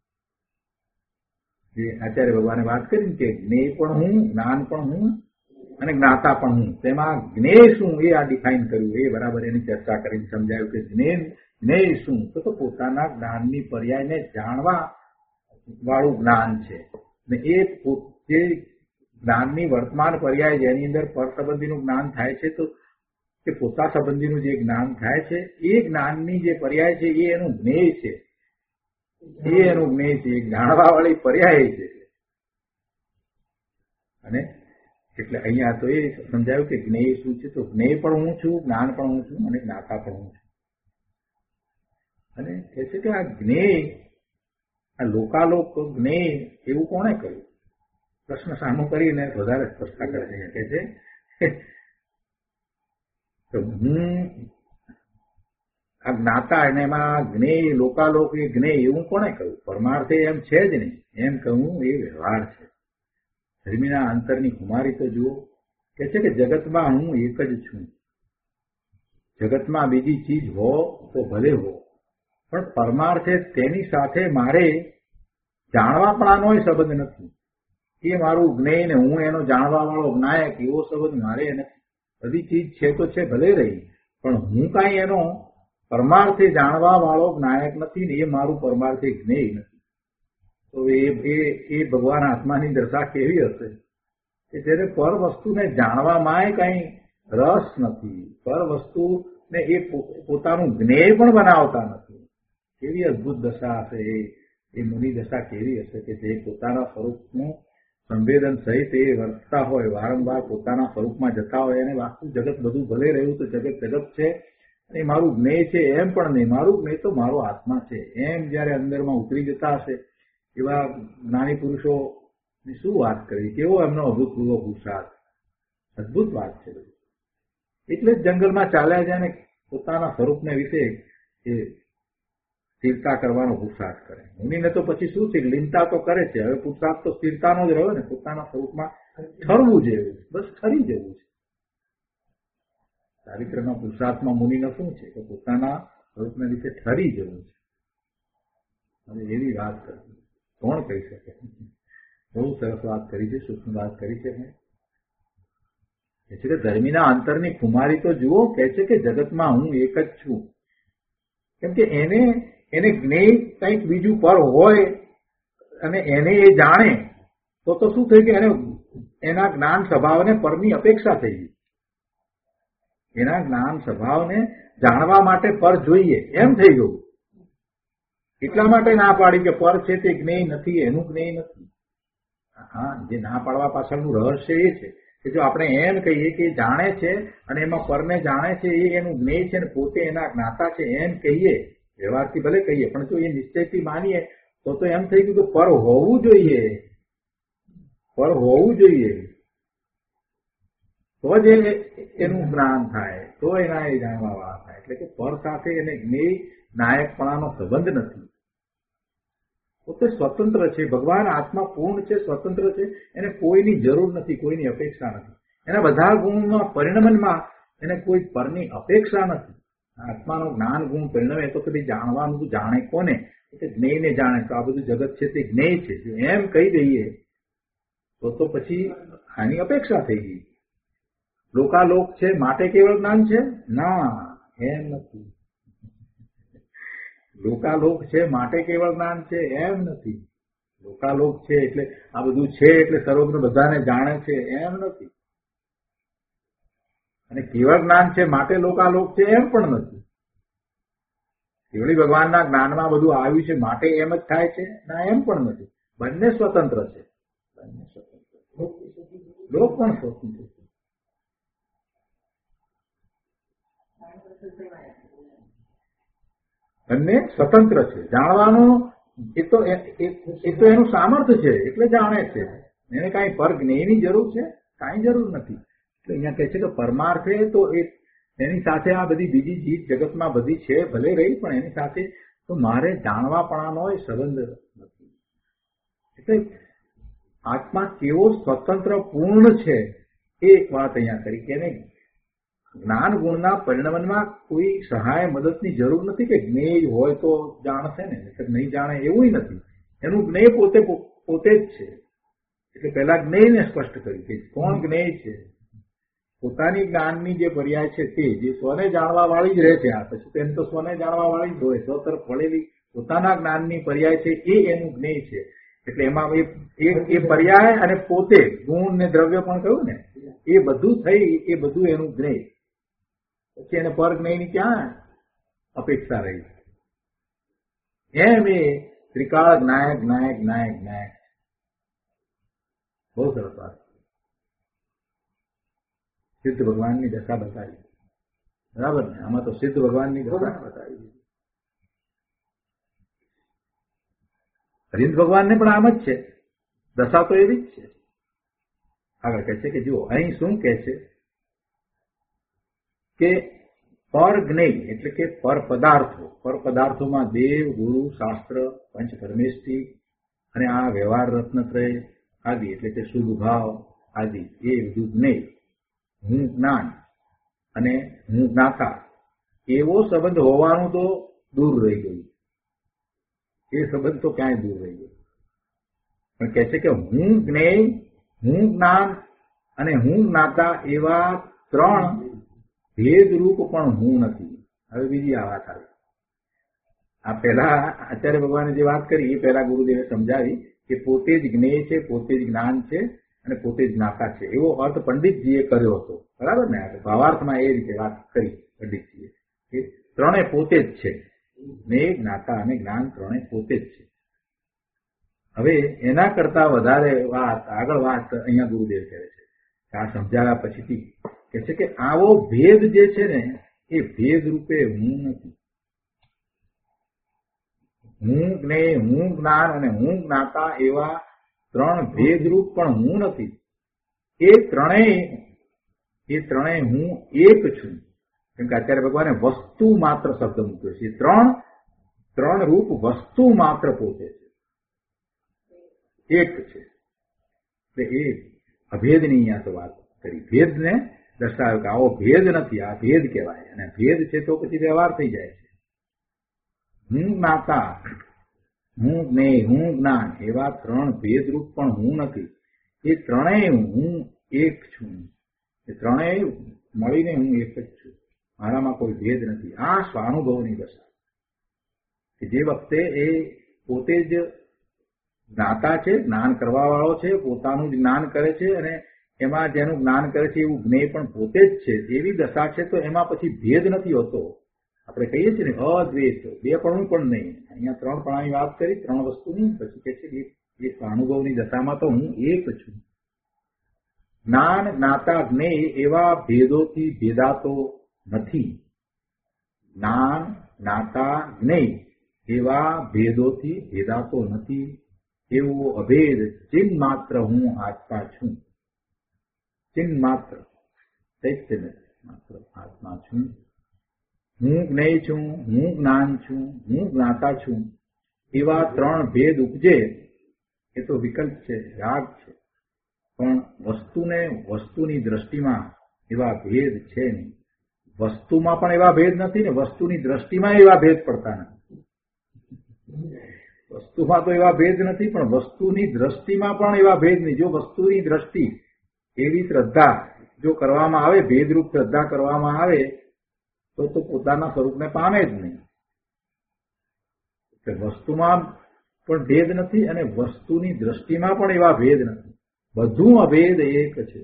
આચાર્ય ભગવાને વાત કરી કે જ્ઞેય પણ હું, જ્ઞાન પણ હું અને જ્ઞાતા પણ હું. તેમાં જ્ઞેય શું એ આ ડિફાઇન કર્યું એ બરાબર એની ચર્ચા કરીને સમજાયું કે જ્ઞેય શું તો પોતાના જ્ઞાનની પર્યાયને જાણવા વાળું જ્ઞાન છે. ને એ જે જ્ઞાનની વર્તમાન પર્યાય જેની અંદર પર સંબંધીનું જ્ઞાન થાય છે, તો કે પોતા સંબંધીનું જે જ્ઞાન થાય છે એ જ્ઞાનની જે પર્યાય છે એ એનું જ્ઞેય છે, એ એનું જ્ઞેય છે, એ જાણવા વાળી પર્યાય છે. અને એટલે અહીંયા તો એ સમજાયું કે જ્ઞેય શું છે, તો જ્ઞેય પણ હું છું, જ્ઞાન પણ હું છું અને જ્ઞાતા પણ હું છું. અને કહે છે કે આ જ્ઞેય, આ લોકાલોક જ્ઞેય એવું કોણે કહ્યું? પ્રશ્ન સામો કરીને વધારે સ્પષ્ટતા કરે છે. કહે છે તો હું આ જ્ઞાતા અને એમાં જ્ઞેય, લોકાલોક એ જ્ઞેય એવું કોણે કહ્યું? પરમાર્થે એમ છે જ નહીં, એમ કહું એ વ્યવહાર છે. ધર્મીના અંતરની ખુમારી તો જુઓ. કે છે કે જગતમાં હું એક જ છું. જગતમાં બીજી ચીજ હો તો ભલે હો, પણ પરમાર્થે તેની સાથે મારે જાણવાપણાનો સંબંધ નથી. એ મારું જ્ઞેય ને હું એનો જાણવા વાળો જ્ઞાયક એવો સંબંધ મારે નથી. બધી ચીજ છે તો છે, ભલે રહી, પણ હું કાંઈ એનો પરમાર્થે જાણવા વાળો જ્ઞાયક નથી ને એ મારું પરમાર્થે જ્ઞેય નથી. તો એ ભગવાન આત્માની દશા કેવી હશે કે જ્યારે પર વસ્તુને જાણવામાં કઈ રસ નથી, પર વસ્તુને એ પોતાનું જ્ઞેય પણ બનાવતા નથી. કેવી અદભુત દશા હશે એ મુનિ દશા કેવી હશે કે જે પોતાના સ્વરૂપનું સંવેદન સહિત એ વર્તતા હોય, વારંવાર પોતાના સ્વરૂપમાં જતા હોય અને વાસ્તુ જગત બધું ભલે રહ્યું તો જગત જગત છે અને મારું જ્ઞેય છે એમ પણ નહીં. મારું જ્ઞેય તો મારો આત્મા છે એમ જયારે અંદરમાં ઉતરી જતા હશે એવા જ્ઞાની પુરુષોની શું વાત કરવી, કેવો એમનો અભૂતપૂર્વ પુરુષાર્થ, અદભુત વાત છે. એટલે જ જંગલમાં ચાલ્યા જાય ને પોતાના સ્વરૂપને વિશે એ સ્થિરતા કરવાનો પુરુષાર્થ કરે. મુનિને તો પછી શું છે, લીનતા તો કરે છે. હવે પુરુષાર્થ તો સ્થિરતાનો જ રહ્યો ને, પોતાના સ્વરૂપમાં ઠરવું જેવું, બસ ઠરી જવું છે. ચારિત્રના પુરુષાર્થમાં મુનિનો શું છે કે પોતાના સ્વરૂપને વિશે ઠરી જવું છે. હવે એવી વાત કરવી કોણ કહી શકે? બહુ સરસ વાત કરી છે, સૂક્ષ્મ વાત કરી છે. કે ધર્મીના અંતરની ખુમારી તો જુઓ. કહે છે કે જગતમાં હું એક જ છું. કેમ કે એને જ્ઞેય કંઈક બીજું પર હોય અને એને એ જાણે તો શું થયું કે એને એના જ્ઞાન સ્વભાવને પરની અપેક્ષા થઈ ગઈ. એના જ્ઞાન સ્વભાવને જાણવા માટે પર જોઈએ એમ થઈ ગયું. એટલા માટે ના પાડી કે પર છે તે જ્ઞેય નથી, એનું જ્ઞેય નથી. હા, જે ના પાડવા પાછળનું રહસ્ય એ છે કે જો આપણે એમ કહીએ કે જાણે છે અને એમાં પરને જાણે છે એ એનું જ્ઞેય છે ને પોતે એના જ્ઞાતા છે એમ કહીએ, વ્યવહારથી ભલે કહીએ, પણ જો એ નિશ્ચયથી માનીએ તો એમ થઈ ગયું કે પર હોવું જોઈએ, પર હોવું જોઈએ તો જ એનું જ્ઞાન થાય, તો એના એ જાણવા વાળા થાય. એટલે કે પર સાથે એને જ્ઞેય નાયકપણાનો સંબંધ નથી. પોતે સ્વતંત્ર છે. ભગવાન આત્મા પૂર્ણ છે, સ્વતંત્ર છે. એને કોઈની જરૂર નથી, કોઈની અપેક્ષા નથી. એના બધા ગુણના પરિણમનમાં એને કોઈ પરની અપેક્ષા નથી. આત્માનો જ્ઞાન ગુણ પરિણમે તો કદી જાણવાનું, જાણે કોને? એટલે જ્ઞેયને જાણે. તો આ બધું જગત છે તે જ્ઞેય છે. જો એમ કહી દઈએ તો પછી આની અપેક્ષા થઈ ગઈ. લોકાલોક છે માટે કેવળ જ્ઞાન છે? ના, એમ નથી. લોકાલોક છે માટે કેવળ જ્ઞાન છે એમ નથી. લોકાલોક છે એટલે આ બધું છે એટલે સર્વજ્ઞ બધાને જાણે છે એમ નથી. અને કેવળ જ્ઞાન છે માટે લોકાલોક છે એમ પણ નથી. કેવળી ભગવાનના જ્ઞાનમાં બધું આવ્યું છે માટે એમ જ થાય છે? ના, એમ પણ નથી. બંને સ્વતંત્ર છે. બંને સ્વતંત્ર. લોક પણ સ્વતંત્ર છે. બંને સ્વતંત્ર છે. જાણવાનું એ તો એનું સામર્થ્ય છે એટલે જાણે છે. એને કાંઈ પર જ્ઞેયની જરૂર છે? કાંઈ જરૂર નથી. એટલે અહીંયા કહે છે કે પરમાર્થે તો એની સાથે આ બધી બીજી ચીજ જગતમાં બધી છે ભલે રહી, પણ એની સાથે તો મારે જાણવાપણાનો સંબંધ નથી. એટલે આત્મા કેવો સ્વતંત્ર પૂર્ણ છે એ વાત અહીંયા કરી કે એને જ્ઞાન ગુણના પરિણમનમાં કોઈ સહાય મદદની જરૂર નથી કે જ્ઞેય હોય તો જાણશે ને, નહીં જાણે એવું નથી. એનું જ્ઞેય પોતે જ છે. એટલે પહેલા જ્ઞેયને સ્પષ્ટ કર્યું કે કોણ જ્ઞેય છે. પોતાની જ્ઞાનની જે પર્યાય છે તે જે સ્વને જાણવા વાળી જ રહે છે. આ પછી તેમ તો સ્વને જાણવા વાળી જ હોય, સ્વ તરફ વળેલી પોતાના જ્ઞાનની પર્યાય છે એ એનું જ્ઞેય છે. એટલે એમાં એ પર્યાય અને પોતે ગુણ ને દ્રવ્ય પણ કહ્યું ને, એ બધું થઈ, એ બધું એનું જ્ઞેય. પછી એને પર જ્ઞેયની ક્યાં અપેક્ષા રહી? એમ એ ત્રિકાળ જ્ઞાયક જ્ઞાયક જ્ઞાયક જ્ઞાયક. બહુ સરસ વાત. સિદ્ધ ભગવાનની દશા બતાવી, બરાબર ને? આમાં તો સિદ્ધ ભગવાનની દશા બતાવી. હરિન્દ ભગવાનને પણ આમ જ છે, દશા તો એવી જ છે. આગળ કહે છે કે જુઓ અહીં શું કહે છે કે પર જ્ઞેય એટલે કે પર પદાર્થોમાં દેવ, ગુરુ, શાસ્ત્ર, પંચ પરમેષ્ઠી અને આ વ્યવહાર રત્નત્રય આદિ એટલે કે શુભ ભાવ આદિ એ બધું જ્ઞેય. હું જ્ઞાન અને હું જ્ઞાતા એવો સંબંધ હોવાનું તો દૂર રહી ગયું. એ સંબંધ તો ક્યાંય દૂર રહી ગયો. પણ કહે છે કે હું જ્ઞેય, હું જ્ઞાન અને હું જ્ઞાતા એવા ત્રણ ભેદરૂપ પણ હું નથી. હવે બીજી આ વાત આવી. આ પહેલા આચાર્ય ભગવાને જે વાત કરી એ પહેલા ગુરુદેવે સમજાવી કે પોતે જ જ્ઞેય છે, પોતે જ જ્ઞાન છે અને પોતે જ જ્ઞાતા છે. એવો અર્થ પંડિતજીએ કર્યો હતો, બરાબર ને? ભાવાર્થમાં એ રીતે વાત કરી પંડિતજીએ કે ત્રણે પોતે જ છે. જ્ઞેય, જ્ઞાતા અને જ્ઞાન ત્રણે પોતે જ છે. હવે એના કરતા વધારે વાત આગળ વાત અહીંયા ગુરુદેવ કહે છે. આ સમજાવ્યા પછીથી કહે છે કે આવો ભેદ જે છે ને એ ભેદ રૂપે હું નથી. હું જ્ઞેય, હું જ્ઞાન અને હું જ્ઞાતા એવા ત્રણ ભેદરૂપ પણ હું નથી. એ ત્રણેય હું એક છું. કેમ કે આચાર્ય ભગવાને વસ્તુ માત્ર શબ્દ મૂક્યો છે. ત્રણ રૂપ વસ્તુ માત્ર પોતે છે, એક છે. એટલે એ અભેદની અહીંયા તો વાત કરી. ભેદને દર્શાવ્યો કે આવો ભેદ નથી, આ ભેદ કહેવાય. અને ભેદ છે તો પછી વ્યવહાર થઈ જાય છે. હું જ્ઞાતા, હું જ્ઞેય, હું જ્ઞાન એવા ત્રણ ભેદરૂપ પણ હું નથી. એ ત્રણેય હું એક છું. એ ત્રણેય મળીને હું એક જ છું. મારામાં કોઈ ભેદ નથી. આ સ્વાનુભવની દશા કે જે વખતે એ પોતે જ જ્ઞાતા છે, જ્ઞાન કરવા વાળો છે, પોતાનું જ જ્ઞાન કરે છે અને એમાં જેનું જ્ઞાન કરે છે એવું જ્ઞેય પણ પોતે જ છે. એવી દશા છે તો એમાં પછી ભેદ નથી હોતો. આપણે કહીએ છીએ ને અદ્વૈત, બે પણ નહીં. અહીંયા ત્રણ પણાની વાત કરી, ત્રણ વસ્તુની. પછી કે છે એ સ્વાનુભવની દશામાં તો હું એક છું. જ્ઞાન, જ્ઞાતા, જ્ઞેય એવા ભેદોથી ભેદાતો નથી. જ્ઞાન, જ્ઞાતા, જ્ઞેય એવા ભેદોથી ભેદાતો નથી. એવો અભેદ ચિન્હ માત્ર હું આત્મા છું. ચિન્હ માત્ર, ચૈત્ય માત્ર આત્મા છું. હું જ્ઞેય છું, હું જ્ઞાન છું, હું જ્ઞાતા છું એવા ત્રણ ભેદ ઉપજે એ તો વિકલ્પ છે, રાગ છે. પણ વસ્તુની દ્રષ્ટિમાં એવા ભેદ છે નહીં. વસ્તુમાં પણ એવા ભેદ નથી ને વસ્તુની દ્રષ્ટિમાં એવા ભેદ પડતા નથી. વસ્તુમાં તો એવા ભેદ નથી પણ વસ્તુની દ્રષ્ટિમાં પણ એવા ભેદ નહીં. જો વસ્તુની દ્રષ્ટિ એવી શ્રદ્ધા જો કરવામાં આવે, ભેદરૂપ શ્રદ્ધા કરવામાં આવે તો પોતાના સ્વરૂપને પામે જ નહીં. વસ્તુમાં પણ ભેદ નથી અને વસ્તુની દ્રષ્ટિમાં પણ એવા ભેદ નથી. બધું અભેદ એક છે.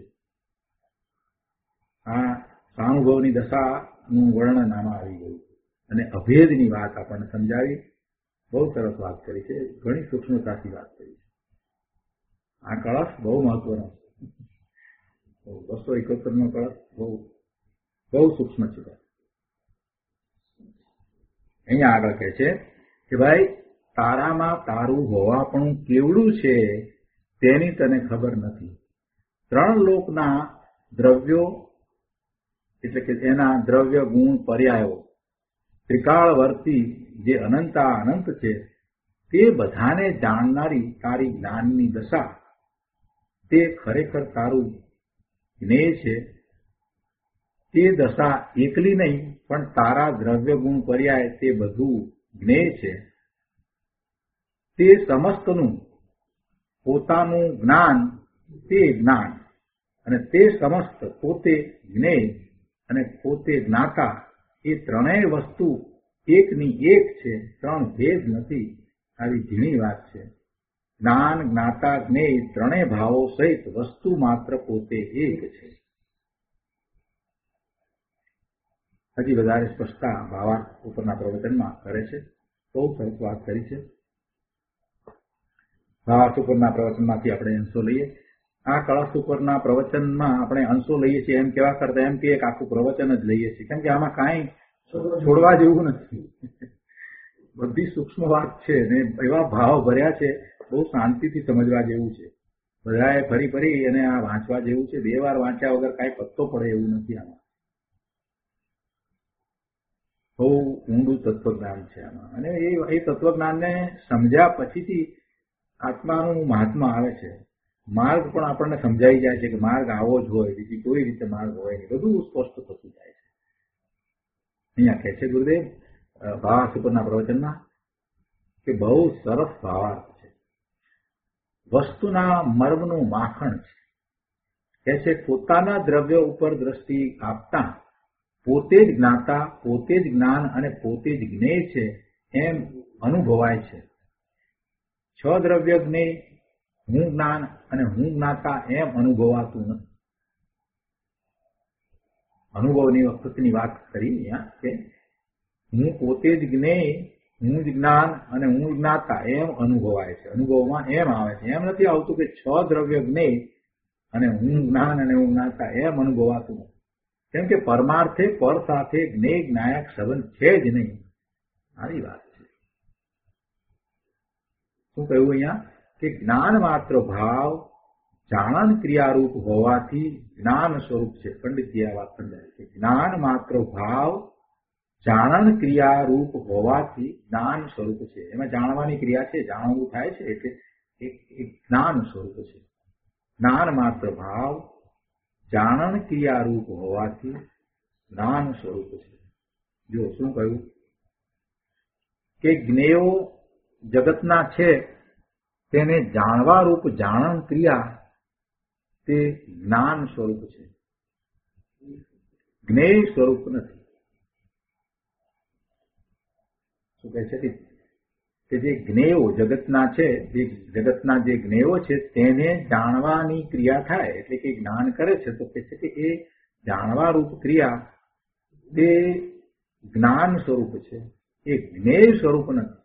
આ સ્વાનુભવની દશાનું વર્ણન આમાં આવી ગયું અને અભેદની વાત આપણને સમજાવી. બહુ સરસ વાત કરી છે, ઘણી સૂક્ષ્મતાથી વાત કરી છે. આ કળશ બહુ મહત્વનો છે. 271 નો કળશ બહુ સૂક્ષ્મ છે. અહીંયા આગળ કહે છે કે ભાઈ તારામાં તારું હોવાપણું કેવડું છે તેની તને ખબર નથી. ત્રણ લોકના દ્રવ્યો એટલે કે એના દ્રવ્ય ગુણ પર્યાયો ત્રિકાળવર્તી જે અનંતા અનંત છે તે બધાને જાણનારી તારી જ્ઞાનની દશા તે ખરેખર તારું જ્ઞેય છે. તે દશા એકલી નહીં પણ તારા દ્રવ્ય ગુણ પર્યાય તે બધું જ્ઞેય છે. તે સમસ્તનું પોતાનું જ્ઞાન તે જ્ઞાન અને તે સમસ્ત પોતે જ્ઞેય અને પોતે જ્ઞાતા એ ત્રણેય વસ્તુ એકની એક છે, ત્રણ ભેદ નથી. આવી ઝીણી વાત છે. જ્ઞાન, જ્ઞાતા, જ્ઞેય ત્રણેય ભાવો સહિત વસ્તુ માત્ર પોતે એક છે. હજી વધારે સ્પષ્ટતા ભાવાર્થ ઉપરના પ્રવચનમાં કરે છે. બહુ સરસ વાત કરી છે. ભાવાર્થ ઉપરના પ્રવચનમાંથી આપણે અંશો લઈએ. આ કળશ ઉપરના પ્રવચનમાં આપણે અંશો લઈએ છીએ એમ કેવા કરતા એમ કે એક આખું પ્રવચન જ લઈએ છીએ, કેમ કે આમાં કાંઈ છોડવા જેવું નથી. બધી સૂક્ષ્મ વાત છે ને એવા ભાવ ભર્યા છે, બહુ શાંતિથી સમજવા જેવું છે. બધાએ ફરી ફરી અને આ વાંચવા જેવું છે. 2 વાર વાંચ્યા વગર કાંઈ પત્તો પડે એવું નથી. આમાં બહુ ઊંડું તત્વજ્ઞાન છે આમાં, અને એ તત્વજ્ઞાનને સમજ્યા પછીથી આત્માનું મહાત્મા આવે છે. માર્ગ પણ આપણને સમજાઈ જાય છે કે માર્ગ આવો જ હોય, બીજી કોઈ રીતે માર્ગ હોય નહીં. બધું સ્પષ્ટ થતું જાય છે. અહીંયા કહે છે ગુરુદેવ ભાવાર્થ ઉપરના પ્રવચનમાં કે બહુ સરસ ભાવાર્થ છે. વસ્તુના મર્મનું માખણ છે. કહે છે પોતાના દ્રવ્ય ઉપર દ્રષ્ટિ આપતા પોતે જ જ્ઞાતા, પોતે જ જ્ઞાન અને પોતે જ જ્ઞેય છે એમ અનુભવાય છે. 6 દ્રવ્ય જ્ઞેય, હું જ્ઞાન અને હું જ્ઞાતા એમ અનુભવાતું નથી. અનુભવની વખતની વાત કરી અહીંયા કે હું પોતે જ જ્ઞેય, હું જ જ્ઞાન અને હું જ્ઞાતા એમ અનુભવાય છે. અનુભવમાં એમ આવે છે. એમ નથી આવતું કે 6 દ્રવ્ય જ્ઞેય અને હું જ્ઞાન અને હું જ્ઞાતા એમ અનુભવાતું નથી. કેમ કે પરમાર્થે પર સાથે જ્ઞેય જ્ઞાયક સંબંધ છે જ નહીં. આવી વાત છે. શું કહ્યું અહીંયા કે જ્ઞાન માત્ર ભાવ જાણન ક્રિયારૂપ હોવાથી જ્ઞાન સ્વરૂપ છે. પંડિતજી આ વાત સમજાય છે. જ્ઞાન માત્ર ભાવ જાણન ક્રિયારૂપ હોવાથી જ્ઞાન સ્વરૂપ છે. એમાં જાણવાની ક્રિયા છે, જાણવું થાય છે એટલે એક જ્ઞાન સ્વરૂપ છે. જ્ઞાન માત્ર ભાવ જાણન ક્રિયારૂપ હોવાથી જ્ઞાન સ્વરૂપ છે. જો શું કહ્યું કે જ્ઞેયો જગતના છે તેને જાણવા રૂપ જાણન ક્રિયા તે જ્ઞાન સ્વરૂપ છે, જ્ઞેય સ્વરૂપ નથી. શું કહે છે કે જે જ્ઞેયો જગતના છે, જગતના જે જ્ઞેયો છે તેને જાણવાની ક્રિયા થાય એટલે કે જ્ઞાન કરે છે, તો કહે છે કે એ જાણવા રૂપ ક્રિયા તે જ્ઞાન સ્વરૂપ છે, એ જ્ઞેય સ્વરૂપ નથી.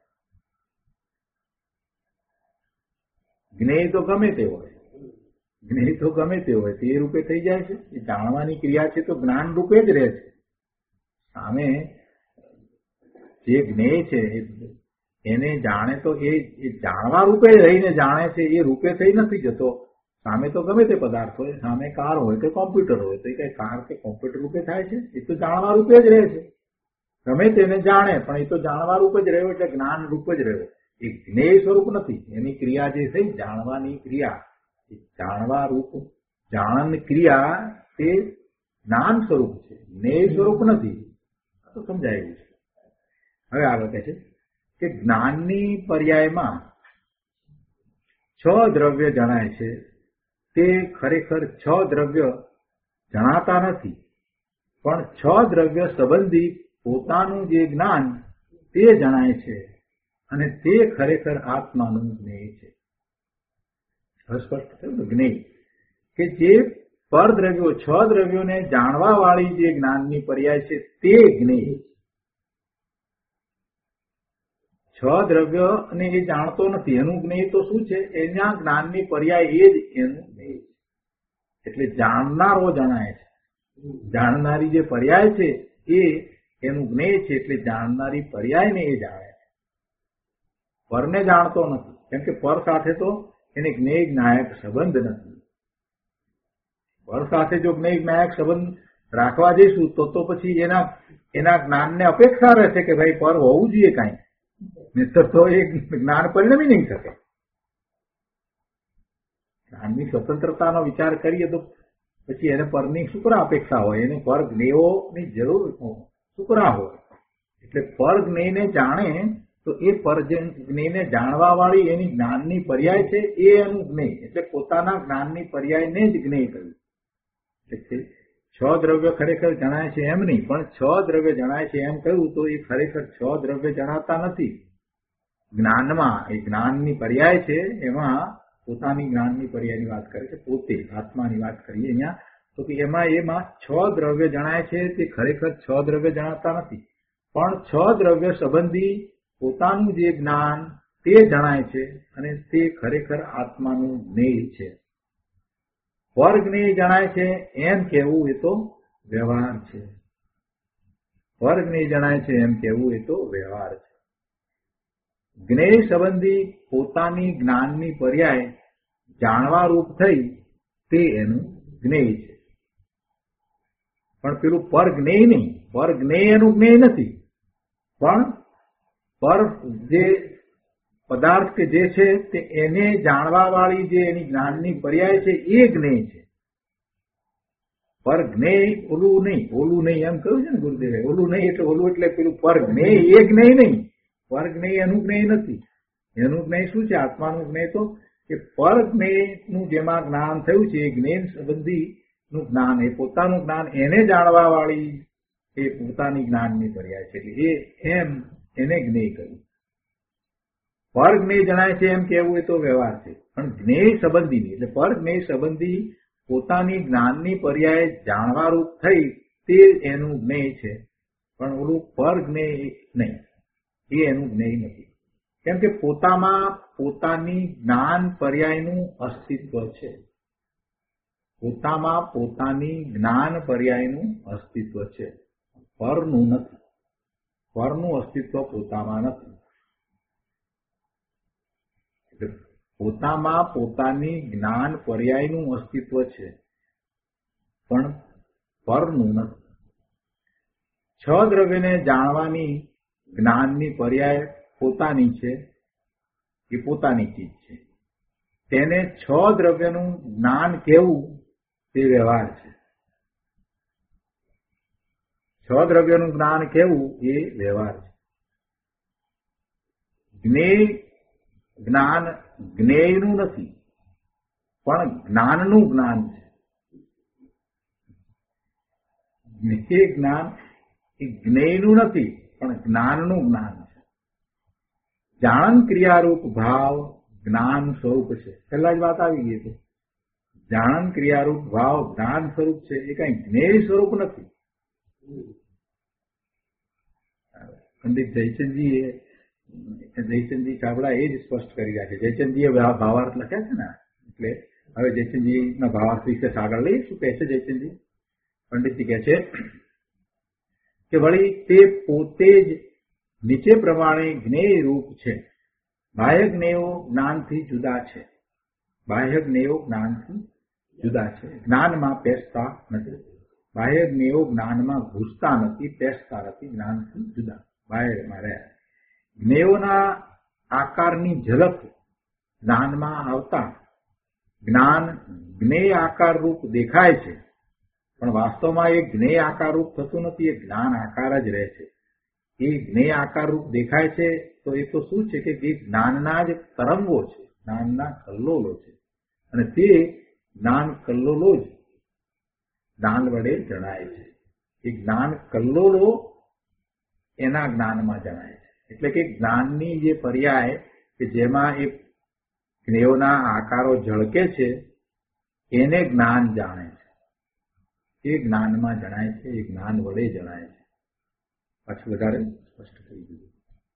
જ્ઞેય તો ગમે તે હોય, જ્ઞેય તો ગમે તે હોય તે રૂપે થઈ જાય છે. એ જાણવાની ક્રિયા છે તો જ્ઞાન રૂપે જ રહે છે. સામે જે જ્ઞેય છે એને જાણે તો એ જાણવા રૂપે રહીને જાણે છે, એ રૂપે થઈ નથી જતો. સામે તો ગમે તે પદાર્થ હોય, સામે કાર હોય કે કોમ્પ્યુટર હોય, તો એ કઈ કાર કે કોમ્પ્યુટર રૂપે થાય છે? એ તો જાણવા રૂપે જ રહે છે. ગમે તેને જાણે પણ એ તો જાણવા રૂપ જ રહ્યો એટલે જ્ઞાન રૂપ જ રહ્યો. એ જ્ઞેય સ્વરૂપ નથી. એની ક્રિયા જે થઈ જાણવાની ક્રિયા, એ જાણવા રૂપ જાણન ક્રિયા તે જ્ઞાન સ્વરૂપ છે, જ્ઞેય સ્વરૂપ નથી. આ તો સમજાયેલું છે. હવે આગળ કહે છે કે જ્ઞાનની પર્યાયમાં 6 દ્રવ્ય જણાય છે તે ખરેખર 6 દ્રવ્ય જણાતા નથી, પણ 6 દ્રવ્ય સંબંધી પોતાનું જે જ્ઞાન તે જણાય છે અને તે ખરેખર આત્માનું જ્ઞેય છે. સ્પષ્ટ થયું જ્ઞેય કે જે પરદ્રવ્યો 6 દ્રવ્યોને જાણવા વાળી જે જ્ઞાનની પર્યાય છે તે જ્ઞેય. 6 દ્રવ્ય અને એ જાણતો નથી, એનું જ્ઞેય તો શું છે? એના જ્ઞાનની પર્યાય એ જ એનું જ્ઞેય છે. એટલે જાણનારો જણાય છે, જાણનારી જે પર્યાય છે એ એનું જ્ઞેય છે. એટલે જાણનારી પર્યાયને એ જાણે છે, પરને જાણતો નથી. કેમ કે પર સાથે તો એને જ્ઞેય જ્ઞાયક સંબંધ નથી. પર સાથે જો જ્ઞેય જ્ઞાયક સંબંધ રાખવા જઈશું તો પછી એના જ્ઞાનને અપેક્ષા રહેશે કે ભાઈ પર હોવું જોઈએ કાંઈ, નહીતર તો એ જ્ઞાન પરિણમી નહીં શકે. જ્ઞાનની સ્વતંત્રતાનો વિચાર કરીએ તો પછી એને પરની શુક્રા અપેક્ષા હોય, એને પર જ્ઞેયોની જરૂર શુક્રા હોય. એટલે પર જ્ઞેયને જાણે તો એ પર જ્ઞેયને જાણવા વાળી એની જ્ઞાનની પર્યાય છે એ એનું જ્ઞેય. એટલે પોતાના જ્ઞાનની પર્યાયને જ જ્ઞેય કહ્યું. એટલે 6 દ્રવ્ય ખરેખર જણાય છે એમ નહીં, પણ 6 દ્રવ્ય જણાય છે એમ કહ્યું તો એ ખરેખર 6 દ્રવ્ય જણાતા નથી. જ્ઞાનમાં એ જ્ઞાનની પર્યાય છે એમાં પોતાની જ્ઞાનની પર્યાયની વાત કરે છે, પોતે આત્માની વાત કરીએ અહીંયા તો કે એમાં 6 દ્રવ્ય જણાય છે. તે ખરેખર 6 દ્રવ્ય જણાતા નથી, પણ 6 દ્રવ્ય સંબંધી પોતાનું જે જ્ઞાન તે જણાય છે અને તે ખરેખર આત્માનું જ્ઞેય છે. પર જ્ઞેય જણાય છે એમ કહેવું એ તો વ્યવહાર છે. પર જ્ઞેય જણાય છે એમ કહેવું એ તો વ્યવહાર છે. જ્ઞેય સંબંધી પોતાની જ્ઞાનની પર્યાય જાણવા રૂપ થઈ તે એનું જ્ઞેય છે. પણ પેલું પર જ્ઞેય નહીં, પર જ્ઞેય એનું જ્ઞેય નથી, પણ પર જે પદાર્થ કે જે છે તે એને જાણવા વાળી જે એની જ્ઞાનની પર્યાય છે એ જ્ઞેય છે. પર જ્ઞેય ઓલું નહીં એમ કહ્યું છે ને ગુરુદેવે. ઓલું નહીં એટલે ઓલું એટલે પેલું પર જ્ઞેય એ જ્ઞેય નહીં, પર જ્ઞેય એનું જ્ઞેય નથી. એનું જ્ઞેય શું છે? આત્માનું જ્ઞેય તો કે પર જ્ઞેયનું જેમાં જ્ઞાન થયું છે એ જ્ઞેય સંબંધી નું જ્ઞાન, એ પોતાનું જ્ઞાન એને જાણવા વાળી એ પોતાની જ્ઞાનની પર્યાય છે. એટલે એમ એને જ્ઞેય કહ્યું. પર જ્ઞેય જણાય છે એમ કહેવું એ તો વ્યવહાર છે, પણ જ્ઞેય સંબંધીની એટલે પર જ્ઞેય સંબંધી પોતાની જ્ઞાનની પર્યાય જાણવા રૂપ થઈ તે એનું જ્ઞેય છે. પણ ઓલું પર જ્ઞેય નહીં, એ એનું જ્ઞેય નથી. કેમ કે પોતામાં પોતાની જ્ઞાન પર્યાયનું અસ્તિત્વ છે. પોતામાં પોતાની જ્ઞાન પર્યાયનું અસ્તિત્વ છે, પરનું નથી. પરનું અસ્તિત્વ પોતામાં નથી. પોતામાં પોતાની જ્ઞાન પર્યાયનું અસ્તિત્વ છે, પણ પરનું નથી. 6 દ્રવ્યને જાણવાની જ્ઞાનની પર્યાય પોતાની છે, એ પોતાની ચીજ છે. તેને 6 દ્રવ્યનું જ્ઞાન કેવું તે વ્યવહાર છે. 6 દ્રવ્યનું જ્ઞાન કેવું એ વ્યવહાર છે. જ્ઞાન જ્ઞેયનું નથી, પણ જ્ઞાનનું જ્ઞાન છે. એ જ્ઞાન એ જ્ઞેયનું નથી, પણ જ્ઞાનનું જ્ઞાન છે. જાણન ક્રિયારૂપ ભાવ જ્ઞાન સ્વરૂપ છે. પહેલા જ વાત આવી ગઈ છે. જાણન ક્રિયારૂપ ભાવ જ્ઞાન સ્વરૂપ છે, એ કઈ જ્ઞેય સ્વરૂપ નથી. પંડિત જયચંદજી ચાવડા એ જ સ્પષ્ટ કરી રહ્યા છે. જયચંદજીએ ભાવાર્થ લખ્યા છે ને, એટલે હવે જયચંદજીના ભાવાર્થ વિશે આગળ લઈએ. શું કહે છે જયચંદજી? પંડિતજી કહે છે કે વળી તે પોતે જ નીચે પ્રમાણે જ્ઞેય રૂપ છે. બાહ્ય જ્ઞેયો જ્ઞાનથી જુદા છે. બાહ્ય જ્ઞેયો જ્ઞાનથી જુદા છે. જ્ઞાનમાં પેસતા નથી. બાહ્ય જ્ઞેયો જ્ઞાનમાં ઘૂસતા નથી, પેસતા નથી. જ્ઞાનથી જુદા બાહ્યમાં રહ્યા. જ્ઞેયોના આકારની ઝલક જ્ઞાનમાં આવતા જ્ઞાન જ્ઞેય આકાર રૂપ દેખાય છે, પણ વાસ્તવમાં એ જ્ઞેય આકાર રૂપ થતું નથી. એ જ્ઞાન આકાર જ રહે છે. એ જ્ઞેય આકાર રૂપ દેખાય છે તો એ તો શું છે કે જે જ્ઞાનના જ તરંગો છે, જ્ઞાનના કલ્લોલો છે, અને તે જ્ઞાન કલ્લોલો જ જ્ઞાન વડે જણાય છે. એ જ્ઞાન કલ્લોલો એના જ્ઞાનમાં જણાય છે. એટલે કે જ્ઞાનની જે પર્યાય કે જેમાં એ જ્ઞેયોના આકારો ઝળકે છે એને જ્ઞાન જાણે છે. એ જ્ઞાનમાં જણાય છે, એ જ્ઞાન વડે જણાય છે. પાછું વધારે સ્પષ્ટ થઈ ગયું.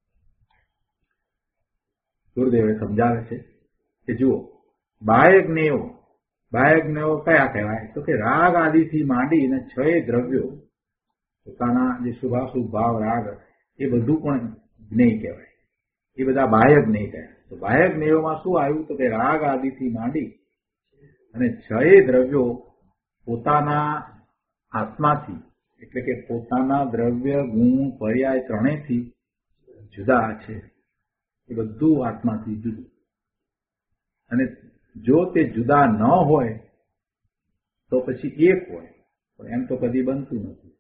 ગુરુદેવે સમજાવે છે કે જુઓ, બાહ્ય જ્ઞેયો કયા કહેવાય? તો કે રાગ આદિથી માંડીને 6 દ્રવ્યો, પોતાના જે શુભાશુભ ભાવ રાગ એ બધું પણ જ્ઞેય કહેવાય. એ બધા બાહ્ય જ્ઞેય કહેવાય. તો બાહ્ય જ્ઞેયોમાં શું આવ્યું? તો કે રાગ આદિથી માંડી અને 6 દ્રવ્યો પોતાના આત્માથી, એટલે કે પોતાના દ્રવ્ય ગુણ પર્યાય ત્રણેયથી જુદા છે. એ બધું આત્માથી જુદું. અને જો તે જુદા ન હોય તો પછી એક હોય, પણ એમ તો કદી બનતું નથી.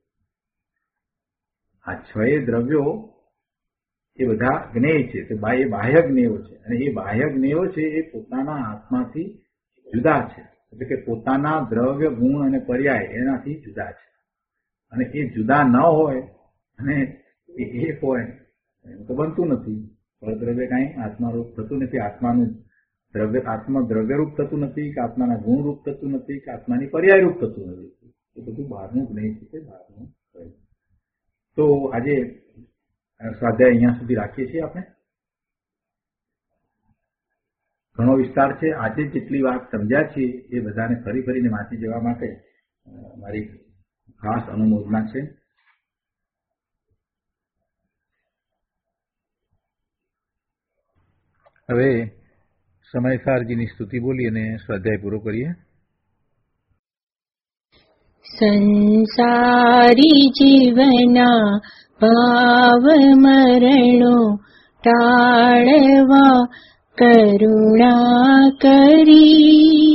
આ 6 દ્રવ્યો એ બધા જ્ઞેય છે, તે બાહ્ય જ્ઞેયો છે. અને એ બાહ્ય જ્ઞેયો છે એ પોતાના આત્માથી જુદા છે. એટલે કે પોતાના દ્રવ્ય ગુણ અને પર્યાય એનાથી જુદા છે. અને એ જુદા ન હોય અને એ એક હોય એમ તો બનતું નથી. પરદ્રવ્ય કાંઈ આત્મારૂપ થતું નથી. આત્માનું દ્રવ્ય આત્મા દ્રવ્યરૂપ થતું નથી કે આત્માના ગુણરૂપ થતું નથી કે આત્માની પર્યાયરૂપ થતું નથી. એ બધું બહારનું જ્ઞેય છે, બહારનું. તો આજે સ્વાધ્યાય અહીંયા સુધી રાખીએ છીએ. આપણે ઘણો વિસ્તાર છે. આજે જેટલી વાત સમજ્યા છીએ એ બધાને ફરી ફરીને વાંચી જવા માટે મારી ખાસ અનુમોદના છે. હવે સમયસારજીની સ્તુતિ બોલી અને સ્વાધ્યાય પૂરો કરીએ. સંસારી જીવના ભાવ મરણો ટાળવા કરુણા કરી,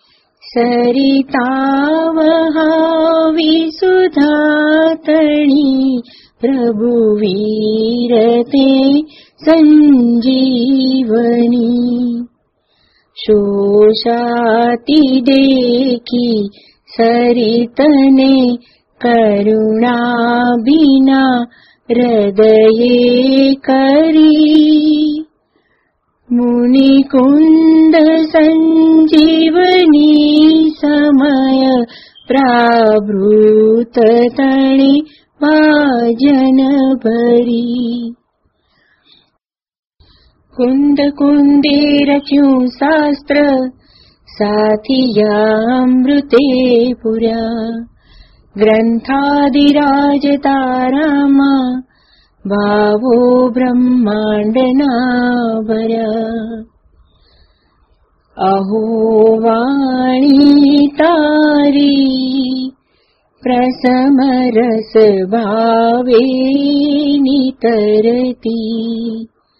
સરિતા વહાવી સુધા તણી પ્રભુ વીરતે સંજીવની. શોષાતી દેખી સરિતને કરુણા બિના હૃદયે કરી, મુનિકુંદ સંજીવની સમય પ્રાવૃત તણી ભાજન ભરી. કુંદ કુંદે રચ્યું શાસ્ત્ર સાથિયામૃતે પુર્યા, ગ્રંથાદિરાજ તારામાં ભાવો બ્રહ્માંડના ભર્યા. અહો વાણી તારી પ્રસમ રસ ભાવે નિતરતી,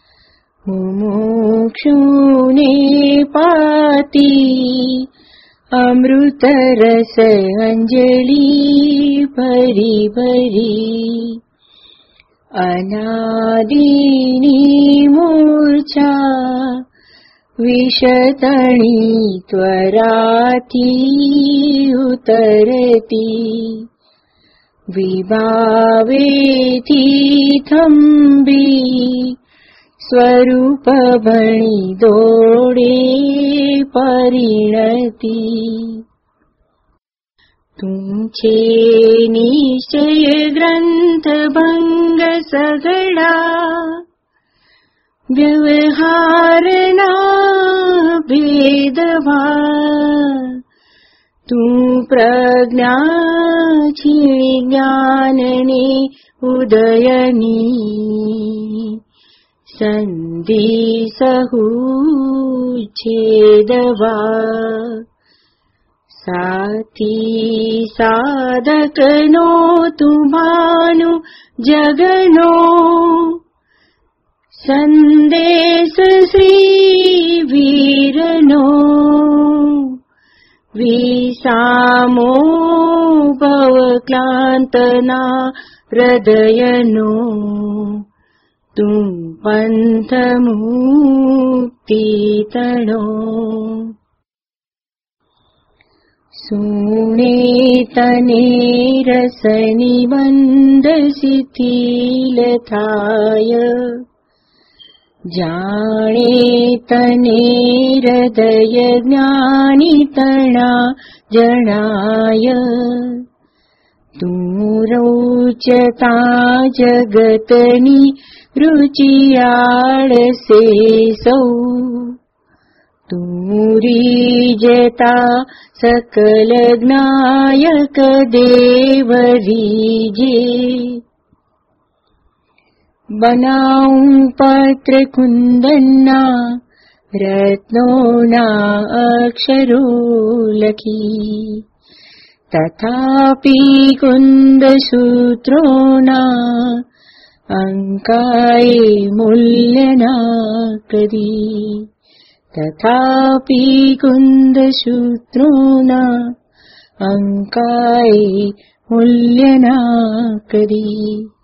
મુમુક્ષુને પાતી અમૃત રસ અંજલિ ભરી ભરી. અનાદિની મૂર્છા વિષતણી ત્વરાથી ઉતરતી, વિભાવેથી થંભી સ્વરૂપ ભણી દોડે પરિણતી. તું છે નિશ્ચય ગ્રંથ ભંગ સઘળા, વ્યવહારના ભેદભાવ. તું પ્રજ્ઞા છીણી જ્ઞાનને ઉદયની, સંધિ સહુ છેદવા. સાથી સાધકનો તુમ્હાનું જગનો, સંદેશ શ્રી વીરનો. વિસામો ભવ ક્લાંતના હૃદયનો, તું પંથ મુક્તિ તણો. સુણે તને રસની બંધ શિથિલ થાય, જાણે તને હૃદય જ્ઞાની તણા જણાય. તું રોચતા જગતની રુચિયાળસે સૌ, તું રીજતા સકલ જ્ઞાયક દેવ રીજે. બનાવું પત્ર કુંદનના રત્નોના અક્ષરો લખી, તથાપી કુંદ સૂત્રોના અંકાએ મૂલ્યના કરી. તથાપી કુંદ સૂત્રોના અંકાએ મૂલ્યના કરી.